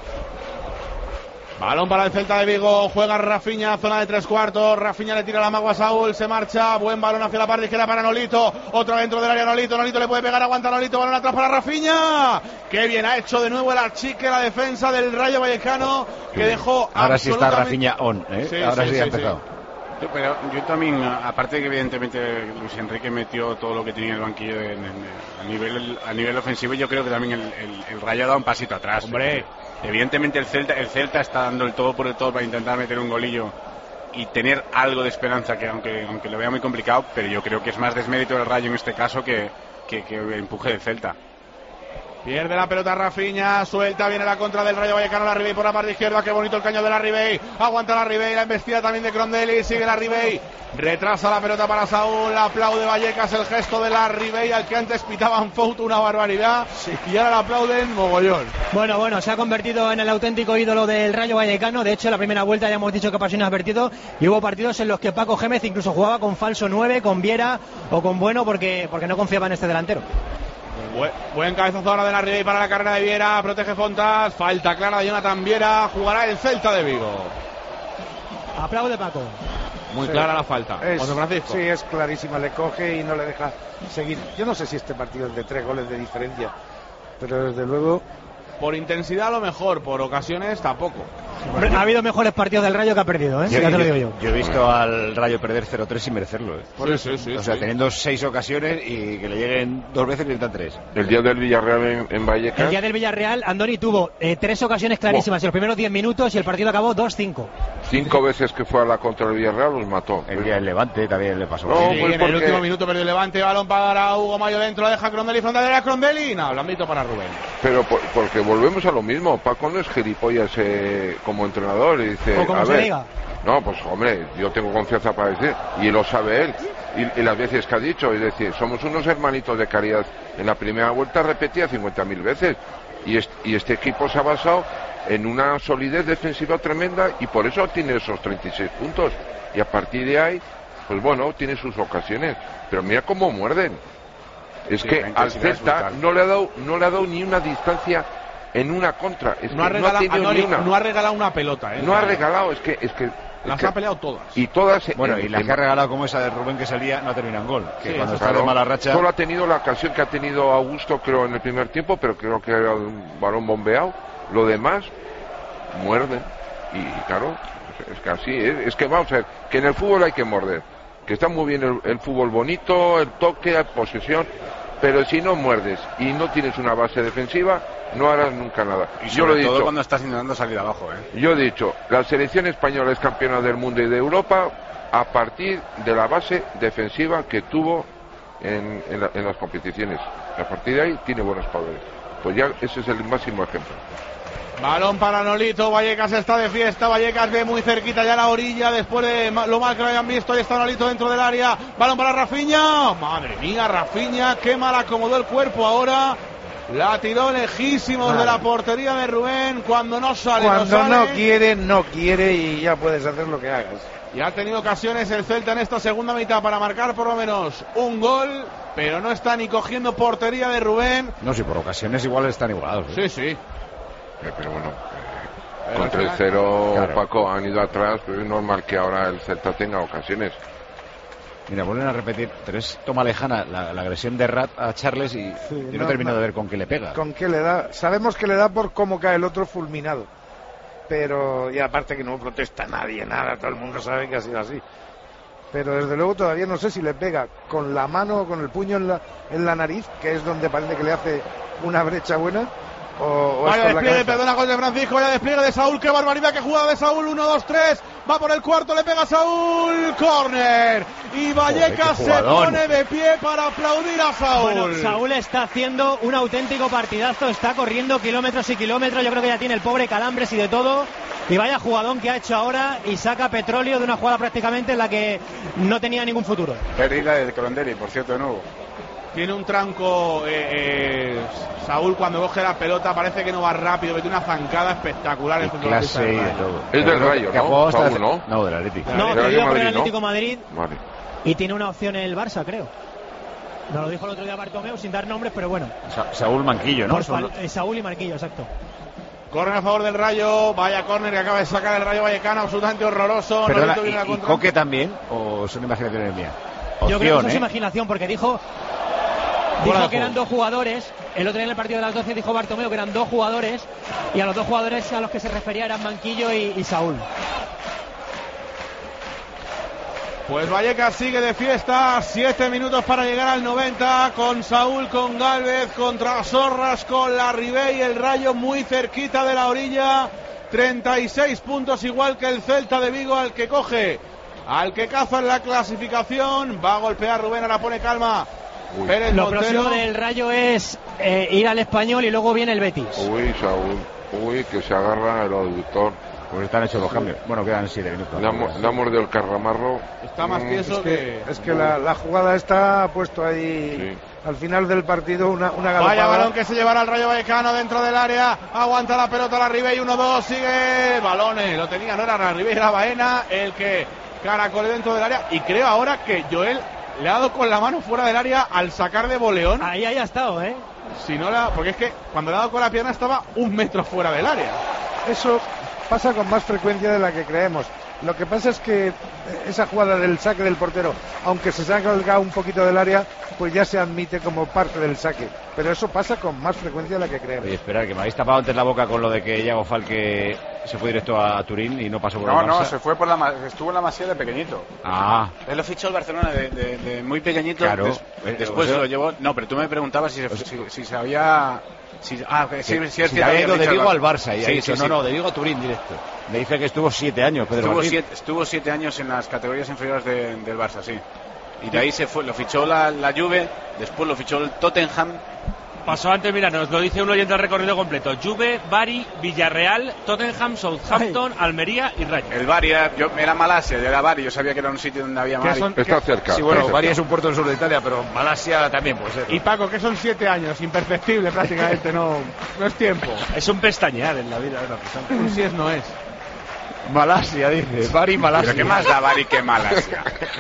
Balón para el Celta de Vigo, juega Rafinha, zona de 3/4, Rafinha le tira la magua a Saúl, se marcha, buen balón hacia la parte izquierda para Nolito, otro dentro del área Nolito le puede pegar, aguanta Nolito, balón atrás para Rafinha, qué bien ha hecho de nuevo el achique la defensa del Rayo Vallecano, que dejó ahora sí está Rafinha on, Sí, ahora sí ha empezado. Sí, pero yo también, aparte de que evidentemente Luis Enrique metió todo lo que tenía en el banquillo a nivel ofensivo, yo creo que también el Rayo ha dado un pasito atrás. Hombre, evidentemente el Celta está dando el todo por el todo para intentar meter un golillo y tener algo de esperanza, que aunque lo vea muy complicado, pero yo creo que es más desmérito del Rayo en este caso que empuje del Celta. Pierde la pelota Rafinha, suelta, viene la contra del Rayo Vallecano, la Ribey por la parte izquierda, qué bonito el caño de la Ribey, aguanta la Ribey, la embestida también de Crondelli, sigue la Ribey, retrasa la pelota para Saúl, aplaude Vallecas el gesto de la Ribey, al que antes pitaban foto, una barbaridad, y ahora la aplauden mogollón. Bueno, se ha convertido en el auténtico ídolo del Rayo Vallecano, de hecho en la primera vuelta ya hemos dicho que pasión ha vertido, y hubo partidos en los que Paco Gémez incluso jugaba con falso 9, con Viera o con Bueno, porque no confiaba en este delantero. Buen cabezazo ahora de la Ribey para la carrera de Viera, protege Fontás, falta clara de Jonathan Viera, jugará el Celta de Vigo. Aplaude Paco. Muy clara la falta. José Francisco. Sí, es clarísima, le coge y no le deja seguir. Yo no sé si este partido es de 3 goles de diferencia, pero desde luego... Por intensidad a lo mejor, por ocasiones tampoco. Ha habido mejores partidos del Rayo que ha perdido, ¿eh? Ya te lo digo yo. Yo he visto al Rayo perder 0-3 sin merecerlo, Sí. O sea, teniendo 6 ocasiones y que le lleguen 2 veces y le dan 3. El día del Villarreal en Vallecas. El día del Villarreal, Andoni tuvo 3 ocasiones clarísimas en los primeros 10 minutos y el partido acabó 2-5. 5 veces que fue a la contra del Villarreal los mató. El día del Levante también le pasó. No, pues en el último minuto perdió el Levante, balón para Hugo Mayo dentro, deja Crondelli, frontal de Crondelli, no, blandito para Rubén. Pero porque volvemos a lo mismo. Paco no es gilipollas como entrenador y dice, o como a se ver, diga. no, pues hombre, yo tengo confianza para decir, y lo sabe él, y las veces que ha dicho, es decir, somos unos hermanitos de caridad. En la primera vuelta repetía 50.000 veces, y este equipo se ha basado en una solidez defensiva tremenda, y por eso tiene esos 36 puntos, y a partir de ahí, pues bueno, tiene sus ocasiones, pero mira cómo muerden. Es que al Celta no le ha dado ni una distancia en una contra. Es no ha regalado una pelota, No ha regalado, es que Las ha peleado todas. Y todas. Bueno, y la que ha regalado como esa de Rubén que salía no termina en gol. Que Sí, cuando está claro. de mala racha. Solo ha tenido la ocasión que ha tenido Augusto, creo, en el primer tiempo, pero creo que era un balón bombeado. Lo demás, muerden. Y claro, es que así, es que vamos a ver, que en el fútbol hay que morder. Que está muy bien el fútbol bonito, el toque, la posesión, pero si no muerdes y no tienes una base defensiva, no harás nunca nada. Y Yo lo he sobre todo dicho. cuando estás intentando salir abajo, Yo he dicho, la selección española es campeona del mundo y de Europa a partir de la base defensiva que tuvo en las competiciones. A partir de ahí tiene buenos poderes. Pues ya ese es el máximo ejemplo. Balón para Nolito, Vallecas está de fiesta, Vallecas ve muy cerquita ya la orilla, después de lo mal que lo hayan visto, ahí está Nolito dentro del área, balón para Rafinha, madre mía, Rafinha, qué mal acomodó el cuerpo ahora, la tiró lejísimo de la portería de Rubén, cuando no sale, Cuando no sale. no quiere y ya puedes hacer lo que hagas. Y ha tenido ocasiones el Celta en esta segunda mitad para marcar por lo menos un gol, pero no está ni cogiendo portería de Rubén. No, si por ocasiones igual están igualados. Sí, sí. Pero bueno, con 3-0, claro. Paco, han ido atrás, pero es normal que ahora el Celta tenga ocasiones. Mira, vuelven a repetir, toma lejana la agresión de Rat a Charles y yo no he terminado de ver con qué le pega. ¿Con qué le da? Sabemos que le da por cómo cae el otro fulminado. Pero, y aparte que no protesta nadie, nada, todo el mundo sabe que ha sido así. Pero desde luego todavía no sé si le pega con la mano o con el puño en la nariz, que es donde parece que le hace una brecha buena. O Vaya es con la despliegue, cabeza. perdona, gol de Francisco, vaya despliegue de Saúl, qué barbaridad, qué jugada de Saúl, 1-2-3, va por el cuarto, le pega Saúl, córner, y Vallecas se pone de pie para aplaudir a Saúl. Bueno, Saúl está haciendo un auténtico partidazo, está corriendo kilómetros y kilómetros, yo creo que ya tiene el pobre calambres y de todo, y vaya jugadón que ha hecho ahora y saca petróleo de una jugada prácticamente en la que no tenía ningún futuro. Pérdida de Colonderi, por cierto, de nuevo. Tiene un tranco Saúl cuando coge la pelota, parece que no va rápido, mete una zancada espectacular el futbolista Clase y del de Rayo. todo. Es del Rayo, Que ha ¿no? jugado hasta Saúl, ¿no? No, del Atlético. No, que iba por el Atlético Madrid Vale. y tiene una opción en el Barça, creo. Nos lo dijo el otro día Bartomeu sin dar nombres, pero bueno. Saúl Manquillo, ¿no? Saúl y Marquillo, exacto. Corner a favor del Rayo, vaya córner que acaba de sacar el Rayo Vallecano, absolutamente horroroso. Perdona, Nolito viene a la ¿y contra. Coque también? ¿O son imaginaciones mías? Yo creo que eso es ¿eh? imaginación, porque dijo que eran dos jugadores. El otro día en el partido de las 12 dijo Bartomeu que eran dos jugadores, y a los dos jugadores a los que se refería eran Manquillo y Saúl. Pues Vallecas sigue de fiesta, 7 minutos para llegar al 90, con Saúl, con Gálvez, contra Sorras, con la Ribey, el Rayo muy cerquita de la orilla, 36 puntos igual que el Celta de Vigo, al que coge, al que caza en la clasificación, va a golpear Rubén, ahora pone calma. Pérez Lo Montero. próximo del Rayo es ir al Español y luego viene el Betis. Uy, Saúl, uy, que se agarra el auditor. Pues están hechos los cambios. Bueno, quedan 7 minutos. Le ha mordido el carramarro. Está más tieso Es que la jugada está ha puesto ahí al final del partido una galopada. Vaya balón que se llevará al Rayo Vallecano dentro del área, aguanta la pelota la Ribey, 1-2, sigue balones, lo tenía, no era la Ribey, era Baena el que caracole dentro del área, y creo ahora que Joel le ha dado con la mano fuera del área al sacar de voleón. Ahí ha estado, Si no porque es que cuando le ha dado con la pierna estaba 1 metro fuera del área. Eso pasa con más frecuencia de la que creemos. Lo que pasa es que esa jugada del saque del portero, aunque se salga un poquito del área, pues ya se admite como parte del saque. Pero eso pasa con más frecuencia de la que creemos. Oye, esperad, que me habéis tapado antes la boca con lo de que Iago Falque se fue directo a Turín y no pasó por el Barça. No, se fue por estuvo en la Masía de pequeñito. Ah. Él lo fichó el Barcelona de muy pequeñito. Claro. Después lo llevó. No, pero tú me preguntabas si se había. Sí, es si había ido de Vigo al Barça y sí, no, de Vigo a Turín directo. Me dice que estuvo 7 años, Pedro Martín. Estuvo 7 años en las categorías inferiores del Barça, sí. Y de ahí se fue, lo fichó la Juve, después lo fichó el Tottenham. Pasó antes, mira, nos lo dice un oyente del recorrido completo: Juve, Bari, Villarreal, Tottenham, Southampton, Almería y Rayo. El Bari era Malasia, era Bari, yo sabía que era un sitio donde había Bari. Está cerca. Sí, bueno, Bari es un puerto del sur de Italia, pero Malasia también puede ser. Y Paco, que son 7 años, imperceptible prácticamente, no es tiempo. Es un pestañear en la vida de la persona. Un si es no es. Malasia, dice. Bari, Malasia. ¿Pero qué más da Bari que Malasia?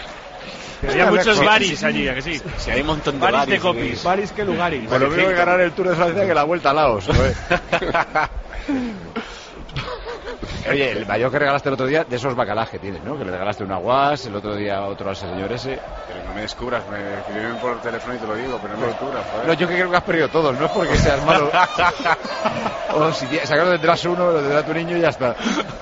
Había muchos baris allí, ¿a que sí? Sí, hay un montón de baris de baris. copis. Baris que lugaris. Pues lo mismo que ganar el Tour de Francia que la Vuelta a Laos. Oye, el maillot que regalaste el otro día, de esos bacalás que tienes, ¿no? Que le regalaste una guas, el otro día otro al señor ese. Pero no me descubras, me escriben por teléfono y te lo digo, pero no me descubras, joder. No, yo que creo que has perdido todos, no es porque seas malo. O si sacaron detrás uno, lo tendrá tu niño y ya está.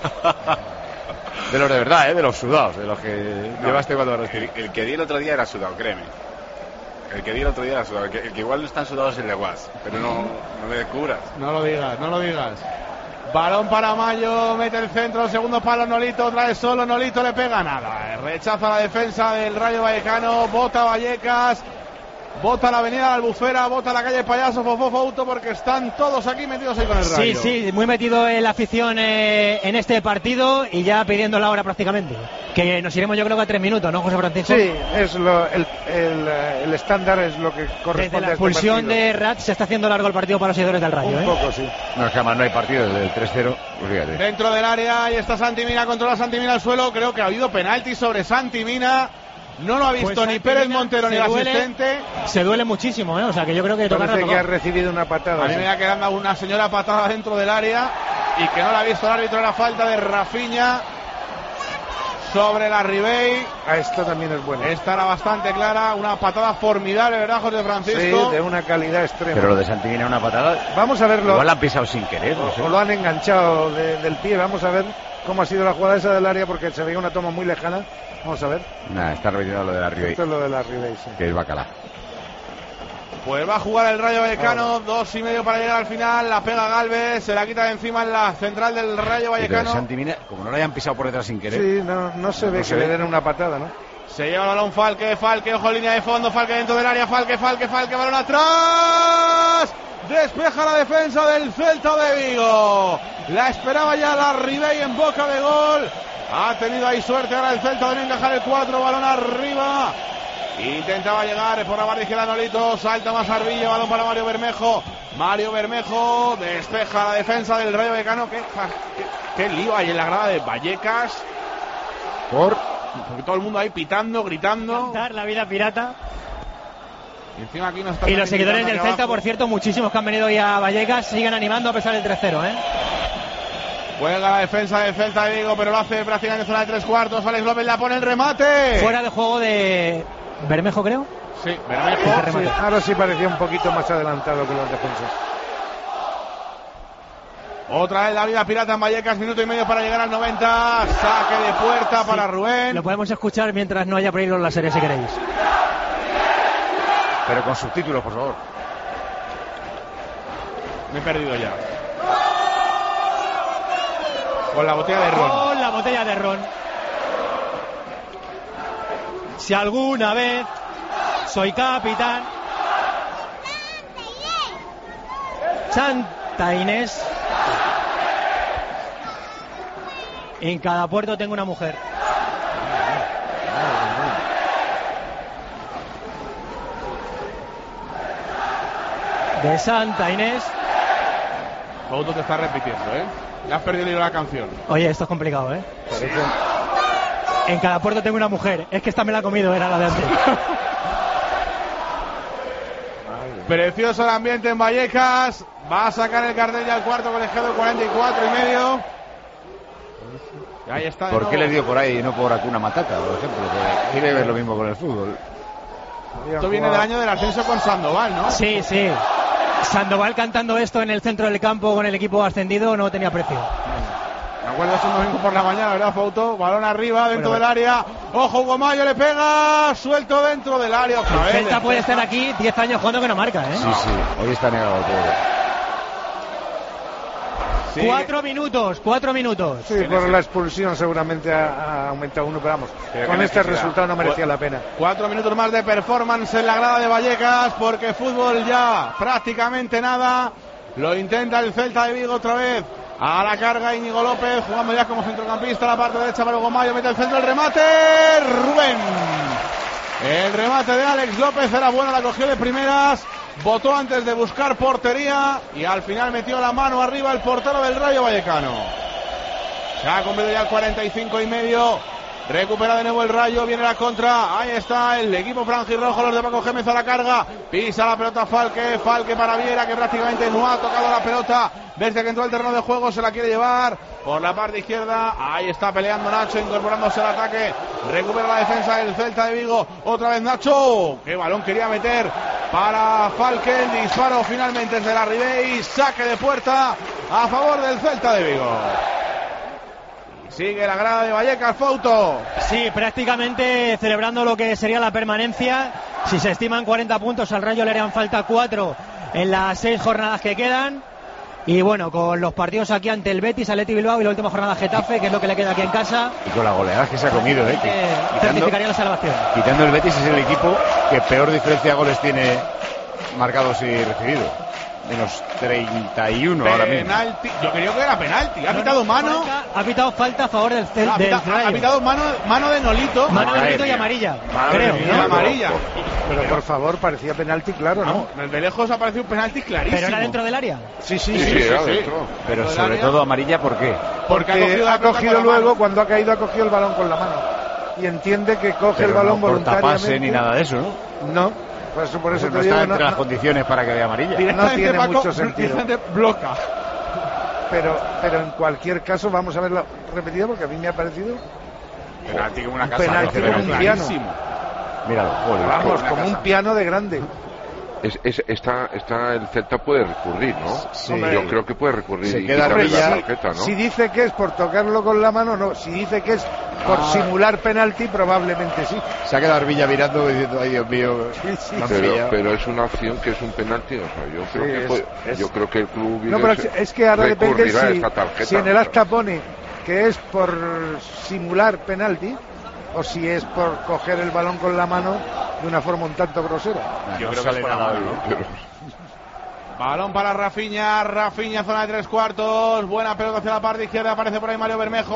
De los de verdad, de los sudados, de los que llevaste cuando el que di el otro día era sudado, créeme. El que di el otro día era sudado. El que igual no están sudados es el de Guas, pero no me descubras. No lo digas. Balón para Mayo, mete el centro, segundo palo Nolito, trae solo, Nolito le pega nada. Rechaza la defensa del Rayo Vallecano, bota Vallecas, bota la avenida de la Albufera, bota la calle Payaso, Fofo Auto, porque están todos aquí metidos ahí con el Rayo. Sí, muy metido en la afición en este partido y ya pidiendo la hora prácticamente. Que nos iremos yo creo que a 3 minutos, ¿no, José Francisco? Sí, es el estándar, es lo que corresponde. Desde la expulsión de Rat se está haciendo largo el partido para los seguidores del Rayo. Un poco, sí. No, es que además no hay partido desde el 3-0, pues fíjate. Dentro del área, ahí está Santi Mina, controla Santi Mina al suelo, creo que ha habido penalti sobre Santi Mina. No lo ha visto pues ni Pérez Montero ni el asistente. Se duele muchísimo, o sea que yo creo que parece que ha recibido una patada. A mí me ha quedado una señora patada dentro del área y que no la ha visto el árbitro. Era falta de Rafinha sobre la Ribey. Esto también es bueno. Esta era bastante clara, una patada formidable, ¿verdad, José Francisco? Sí, de una calidad extrema. Pero lo de Santimina, una patada. Vamos a verlo. Igual la han pisado sin querer. O lo han enganchado del pie. Vamos a ver cómo ha sido la jugada esa del área, porque se veía una toma muy lejana. Vamos a ver. Nada, está repitiendo lo de la Ribey. Esto es lo de la Ribey, sí. Que es bacalá. Pues va a jugar el Rayo Vallecano, 2,5 para llegar al final, la pega Galvez, se la quita de encima en la central del Rayo Vallecano. Sí, Santimina, como no lo hayan pisado por detrás sin querer. Sí, no se ve que le den una patada, ¿no? Se lleva el balón Falque, ojo, línea de fondo, Falque dentro del área, Falque, balón atrás. Despeja la defensa del Celta de Vigo. La esperaba ya la Ribey en boca de gol. Ha tenido ahí suerte ahora el Celta de encajar el 4, balón arriba. Intentaba llegar por la barra izquierda Nolito, salta más Arbillo, balón para Mario Bermejo. Mario Bermejo despeja la defensa del Rayo Vallecano. Qué lío hay en la grada de Vallecas. Porque todo el mundo ahí pitando, gritando. Cantar la vida pirata. Y encima aquí no está. Y los seguidores del Celta, por cierto, muchísimos que han venido hoy a Vallecas, siguen animando a pesar del 3-0, Juega la defensa del Celta de Vigo, pero lo hace prácticamente en zona de 3 cuartos. Alex López la pone el remate. Fuera de juego de Bermejo, creo. Sí, Bermejo. Sí, ahora sí parecía un poquito más adelantado que los defensas. Otra vez la vida pirata en Vallecas, minuto y medio para llegar al 90. Saque de puerta para Rubén. Lo podemos escuchar mientras no haya por ahí los láseres, si queréis. Pero con subtítulos, por favor. Me he perdido ya. Con la botella de ron. Con la botella de ron. Si alguna vez soy capitán. Santa Inés. En cada puerto tengo una mujer. De Santa Inés. Todo te está repitiendo, Ya has perdido el hilo de la canción. Oye, esto es complicado, En cada puerto tengo una mujer. Es que esta me la ha comido, era la de antes. Precioso el ambiente en Vallecas. Va a sacar el cartel ya al cuarto colegiado, 44,5. Ahí está. ¿Por qué le dio por ahí y no por Hakuna Matata, por ejemplo? Que quiere ver lo mismo con el fútbol. Esto viene del año del ascenso con Sandoval, ¿no? Sí. Sandoval cantando esto en el centro del campo con el equipo ascendido no tenía precio. Me acuerdo, es un domingo por la mañana, ¿verdad, Fauto? Balón arriba, dentro del área. Ojo, Hugo Mayo le pega. Suelto dentro del área otra vez. Celta puede estar aquí 10 años jugando que no marca, Sí. Hoy está negado todo. 4 minutos. Sí, por la expulsión seguramente ha aumentado uno, pero vamos, con este resultado no merecía la pena. 4 minutos más de performance en la grada de Vallecas, porque fútbol ya prácticamente nada. Lo intenta el Celta de Vigo otra vez. A la carga Íñigo López, jugando ya como centrocampista, la parte derecha para Hugo Mayo, mete el centro, el remate, Rubén. El remate de Alex López era bueno, la cogió de primeras. Votó antes de buscar portería y al final metió la mano arriba el portero del Rayo Vallecano. Se ha cumplido ya el 45,5. Recupera de nuevo el Rayo, viene la contra. Ahí está el equipo franjirrojo, los de Paco Gémez a la carga. Pisa la pelota Falque para Viera, que prácticamente no ha tocado la pelota. desde que entró al terreno de juego, se la quiere llevar por la parte izquierda. Ahí está peleando Nacho, incorporándose al ataque. Recupera la defensa del Celta de Vigo. Otra vez Nacho. Qué balón quería meter para Falque. El disparo finalmente es de la Ribey. Saque de puerta a favor del Celta de Vigo. Sigue la grada de Vallecas, Fouto. Sí, prácticamente celebrando lo que sería la permanencia. Si se estiman 40 puntos, al Rayo le harían falta 4 en las 6 jornadas que quedan. Y bueno, con los partidos aquí ante el Betis, Athletic Bilbao y la última jornada Getafe, que es lo que le queda aquí en casa. Y con la goleada que se ha comido, certificaría la salvación. Quitando el Betis, es el equipo que peor diferencia de goles tiene marcados y recibidos. Menos 31 ahora mismo. Penalti, yo creo que era penalti. Ha pitado mano. Ha pitado falta a favor del Rayo. Ha pitado mano de Nolito. Mano de Nolito y amarilla. Creo. Y amarilla. Pero por favor, parecía penalti, claro, ¿no? De lejos ha parecido un penalti clarísimo. ¿Pero era dentro del área? Sí. Pero sobre todo amarilla, ¿por qué? Porque ha cogido luego, cuando ha caído, ha cogido el balón con la mano. Y entiende que coge el balón voluntariamente. No pase ni nada de eso, ¿no? No. Por eso no está entre las condiciones para que vea amarilla. No tiene mucho sentido. Bloca. Pero en cualquier caso, vamos a verlo repetido porque a mí me ha parecido penalti como una casa. Penalti como un piano. Míralo. Vamos, como un piano de grande. El Celta puede recurrir, ¿no? Sí. Yo creo que puede recurrir. Se queda la tarjeta, ¿no? Si dice que es por tocarlo con la mano, no. Si dice que es por simular penalti, probablemente sí. Se ha quedado Arbilla mirando diciendo, ay Dios mío. Sí. Pero es una acción que es un penalti. O sea, yo creo que el club no, pero es que ahora depende si en el acta pone que es por simular penalti o si es por coger el balón con la mano de una forma un tanto grosera. Yo creo que es por la mano, ¿no? Balón para Rafinha, zona de 3/4, buena pelota hacia la parte izquierda, aparece por ahí Mario Bermejo,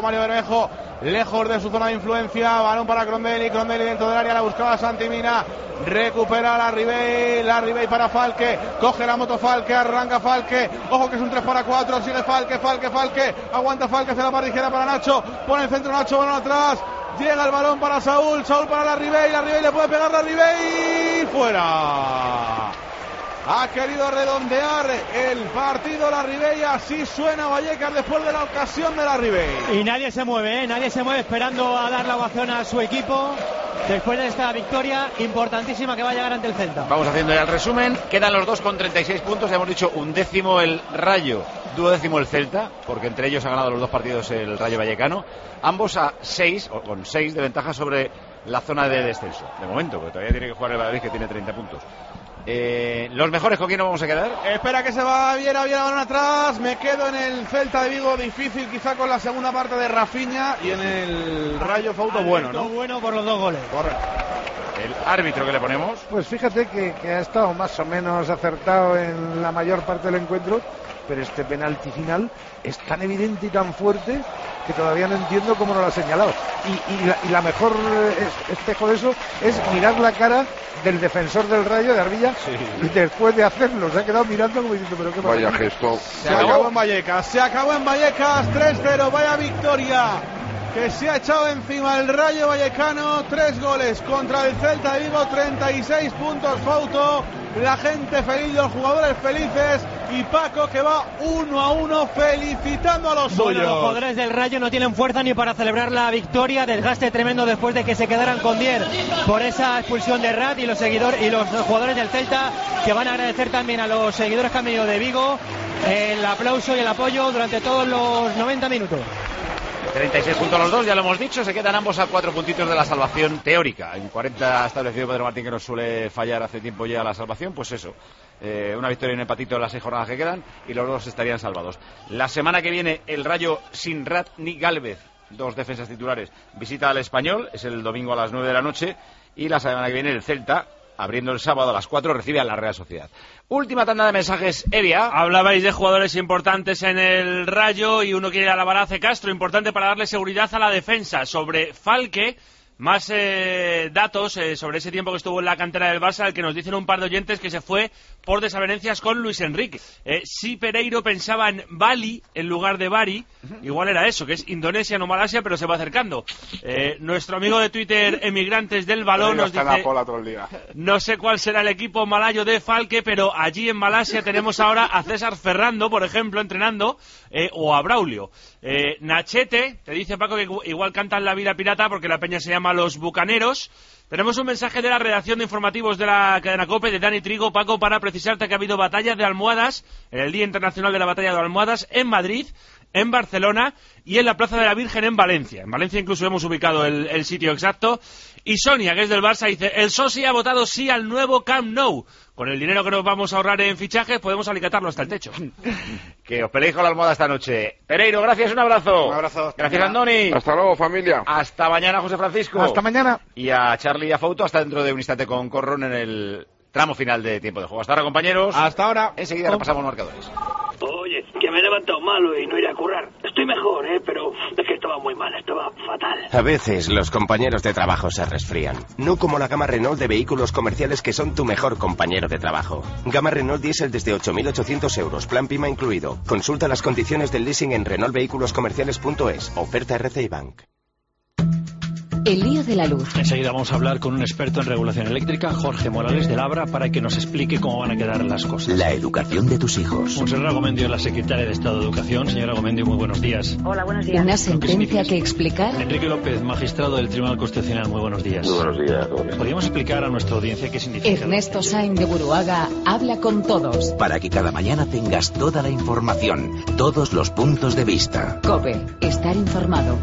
lejos de su zona de influencia, balón para Crondelli dentro del área, la buscaba Santi Mina, recupera la Ribey para Falque, coge la moto Falque, arranca Falque, ojo que es un 3/4, sigue Falque, aguanta Falque hacia la parte izquierda para Nacho, pone el centro Nacho, balón atrás, llega el balón para Saúl para la Ribey le puede pegar la Ribey, fuera. Ha querido redondear el partido la Ribey, así suena Vallecas después de la ocasión de la Ribey. Y nadie se mueve esperando a dar la ovación a su equipo después de esta victoria importantísima que va a llegar ante el Celta. Vamos haciendo ya el resumen, quedan los dos con 36 puntos, ya hemos dicho 11º el Rayo, 12º el Celta, porque entre ellos ha ganado los dos partidos el Rayo Vallecano, ambos a 6, o con 6 de ventaja sobre la zona de descenso, de momento, porque todavía tiene que jugar el Valladolid que tiene 30 puntos. Los mejores, ¿con quién nos vamos a quedar? Espera que se va Viera balón atrás. Me quedo en el Celta de Vigo, difícil quizá con la segunda parte de Rafinha. Y en el Rayo Fouto bueno, ¿no? Bueno por los 2 goles. Correcto. ¿El árbitro que le ponemos? Pues fíjate que ha estado más o menos acertado en la mayor parte del encuentro, pero este penalti final es tan evidente y tan fuerte que todavía no entiendo cómo no lo ha señalado. Y la mejor espejo de eso es mirar la cara del defensor del Rayo, de Arbilla, y después de hacerlo se ha quedado mirando como diciendo, pero qué pasa. Vaya gesto. Se acabó en Vallecas, 3-0, vaya victoria que se ha echado encima el Rayo Vallecano, 3 goles contra el Celta de Vigo, 36 puntos Fouto, la gente feliz, los jugadores felices, y Paco que va 1-1 felicitando a los suyos. Bueno, los jugadores del Rayo no tienen fuerza ni para celebrar la victoria, desgaste tremendo después de que se quedaran con 10 por esa expulsión de Rat, y los jugadores del Celta que van a agradecer también a los seguidores que han venido de Vigo el aplauso y el apoyo durante todos los 90 minutos. 36 puntos los dos, ya lo hemos dicho, se quedan ambos a 4 puntitos de la salvación teórica. En 40 ha establecido Pedro Martín que nos suele fallar hace tiempo ya la salvación, pues eso, una victoria y un empatito en las 6 jornadas que quedan y los dos estarían salvados. La semana que viene el Rayo sin Rat ni Gálvez, 2 defensas titulares, visita al Español, es el domingo a las 9 de la noche, y la semana que viene el Celta, abriendo el sábado a las 4, recibe a la Real Sociedad. Última tanda de mensajes, Evia. Hablabais de jugadores importantes en el Rayo y uno quiere alabar a Castro, importante para darle seguridad a la defensa. Sobre Falque, Más datos sobre ese tiempo que estuvo en la cantera del Barça, al que nos dicen un par de oyentes que se fue por desavenencias con Luis Enrique. Si Pereiro pensaba en Bali en lugar de Bari, igual era eso, que es Indonesia, no Malasia, pero se va acercando. Nuestro amigo de Twitter, Emigrantes del Balón, nos dice, no sé cuál será el equipo malayo de Falque, pero allí en Malasia tenemos ahora a César Ferrando, por ejemplo, entrenando, o a Braulio. Nachete, te dice Paco que igual cantan La Vida Pirata porque la peña se llama Los Bucaneros. Tenemos un mensaje de la redacción de informativos de la cadena COPE, de Dani Trigo, Paco, para precisarte que ha habido batallas de almohadas en el Día Internacional de la Batalla de Almohadas en Madrid, en Barcelona y en la Plaza de la Virgen en Valencia. En Valencia incluso hemos ubicado el sitio exacto. Y Sonia, que es del Barça, dice, el Sosi ha votado sí al nuevo Camp Nou. Con el dinero que nos vamos a ahorrar en fichajes podemos alicatarlo hasta el techo. Que os peleéis con la almohada esta noche. Pereiro, gracias, un abrazo. Un abrazo. Gracias, Andoni. Hasta luego, familia. Hasta mañana, José Francisco. Hasta mañana. Y a Charlie y a Fauto hasta dentro de un instante con Corron en el tramo final de tiempo de juego. Hasta ahora, compañeros. Hasta ahora. Enseguida repasamos marcadores. Oye, que me he levantado malo y no iré a currar. Estoy mejor, pero es que estaba muy mal, estaba fatal. A veces los compañeros de trabajo se resfrían. No como la gama Renault de vehículos comerciales que son tu mejor compañero de trabajo. Gama Renault Diesel desde 8.800 euros, plan PIMA incluido. Consulta las condiciones del leasing en renaultvehiculoscomerciales.es. Oferta RCI Bank. El lío de la luz. Enseguida vamos a hablar con un experto en regulación eléctrica, Jorge Morales de Labra, para que nos explique cómo van a quedar las cosas. La educación de tus hijos. Monserrat Gomendio, la secretaria de Estado de Educación. Señora Gomendio, muy buenos días. Hola, buenos días. ¿Una sentencia que explicar? Enrique López, magistrado del Tribunal Constitucional, muy buenos días. Muy buenos días. ¿Podríamos explicar a nuestra audiencia qué significa? Ernesto Sainz de Buruaga habla con todos. Para que cada mañana tengas toda la información, todos los puntos de vista. COPE, estar informado.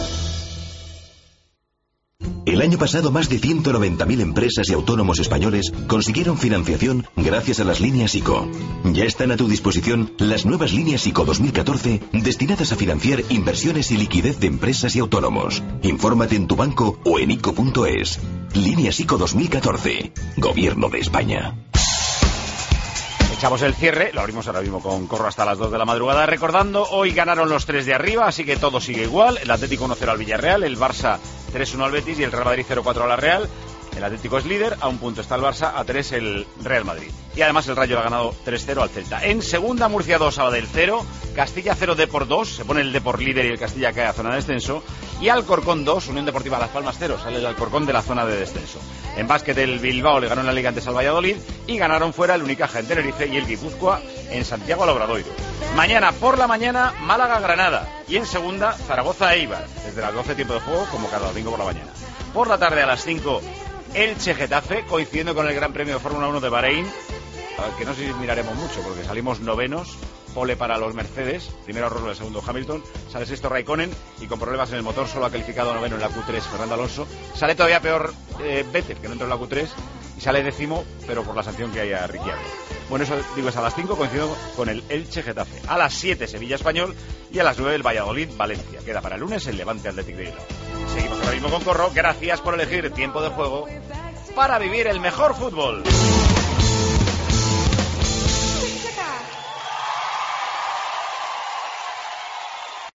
El año pasado más de 190.000 empresas y autónomos españoles consiguieron financiación gracias a las líneas ICO. Ya están a tu disposición las nuevas líneas ICO 2014 destinadas a financiar inversiones y liquidez de empresas y autónomos. Infórmate en tu banco o en ICO.es. Líneas ICO 2014. Gobierno de España. Echamos el cierre, lo abrimos ahora mismo con Corro hasta las 2 de la madrugada. Recordando, hoy ganaron los 3 de arriba, así que todo sigue igual. El Atlético 1-0 al Villarreal, el Barça 3-1 al Betis y el Real Madrid 0-4 a la Real. El Atlético es líder, a un punto está el Barça, a 3 el Real Madrid. Y además el Rayo ha ganado 3-0 al Celta. En segunda, Murcia 2, Sabadell 0, Castilla 0, Depor 2, se pone el Depor líder y el Castilla cae a zona de descenso. Y Alcorcón 2, Unión Deportiva Las Palmas 0, sale el Alcorcón de la zona de descenso. En básquet el Bilbao le ganó en la Liga antes al Valladolid y ganaron fuera el Unicaja en Tenerife y el Guipúzcoa en Santiago al Obradoiro. Mañana por la mañana, Málaga-Granada y en segunda, Zaragoza-Eibar, desde las 12 tiempo de juego como cada domingo por la mañana. Por la tarde a las 5, Elche-Getafe, coincidiendo con el Gran Premio de Fórmula 1 de Bahrein, que no sé si miraremos mucho porque salimos novenos, pole para los Mercedes, primero Rosberg, el segundo Hamilton, sale sexto Raikkonen y con problemas en el motor solo ha calificado noveno en la Q3 Fernando Alonso, sale todavía peor Vettel, que no entró en la Q3 y sale décimo, pero por la sanción que hay a Ricciardo. Bueno, eso digo es a las 5, coincido con el Elche-Getafe. A las 7 Sevilla-Español y a las 9 el Valladolid-Valencia. Queda para el lunes el Levante Athletic de Bilbao. Seguimos ahora mismo con Corro. Gracias por elegir tiempo de juego para vivir el mejor fútbol.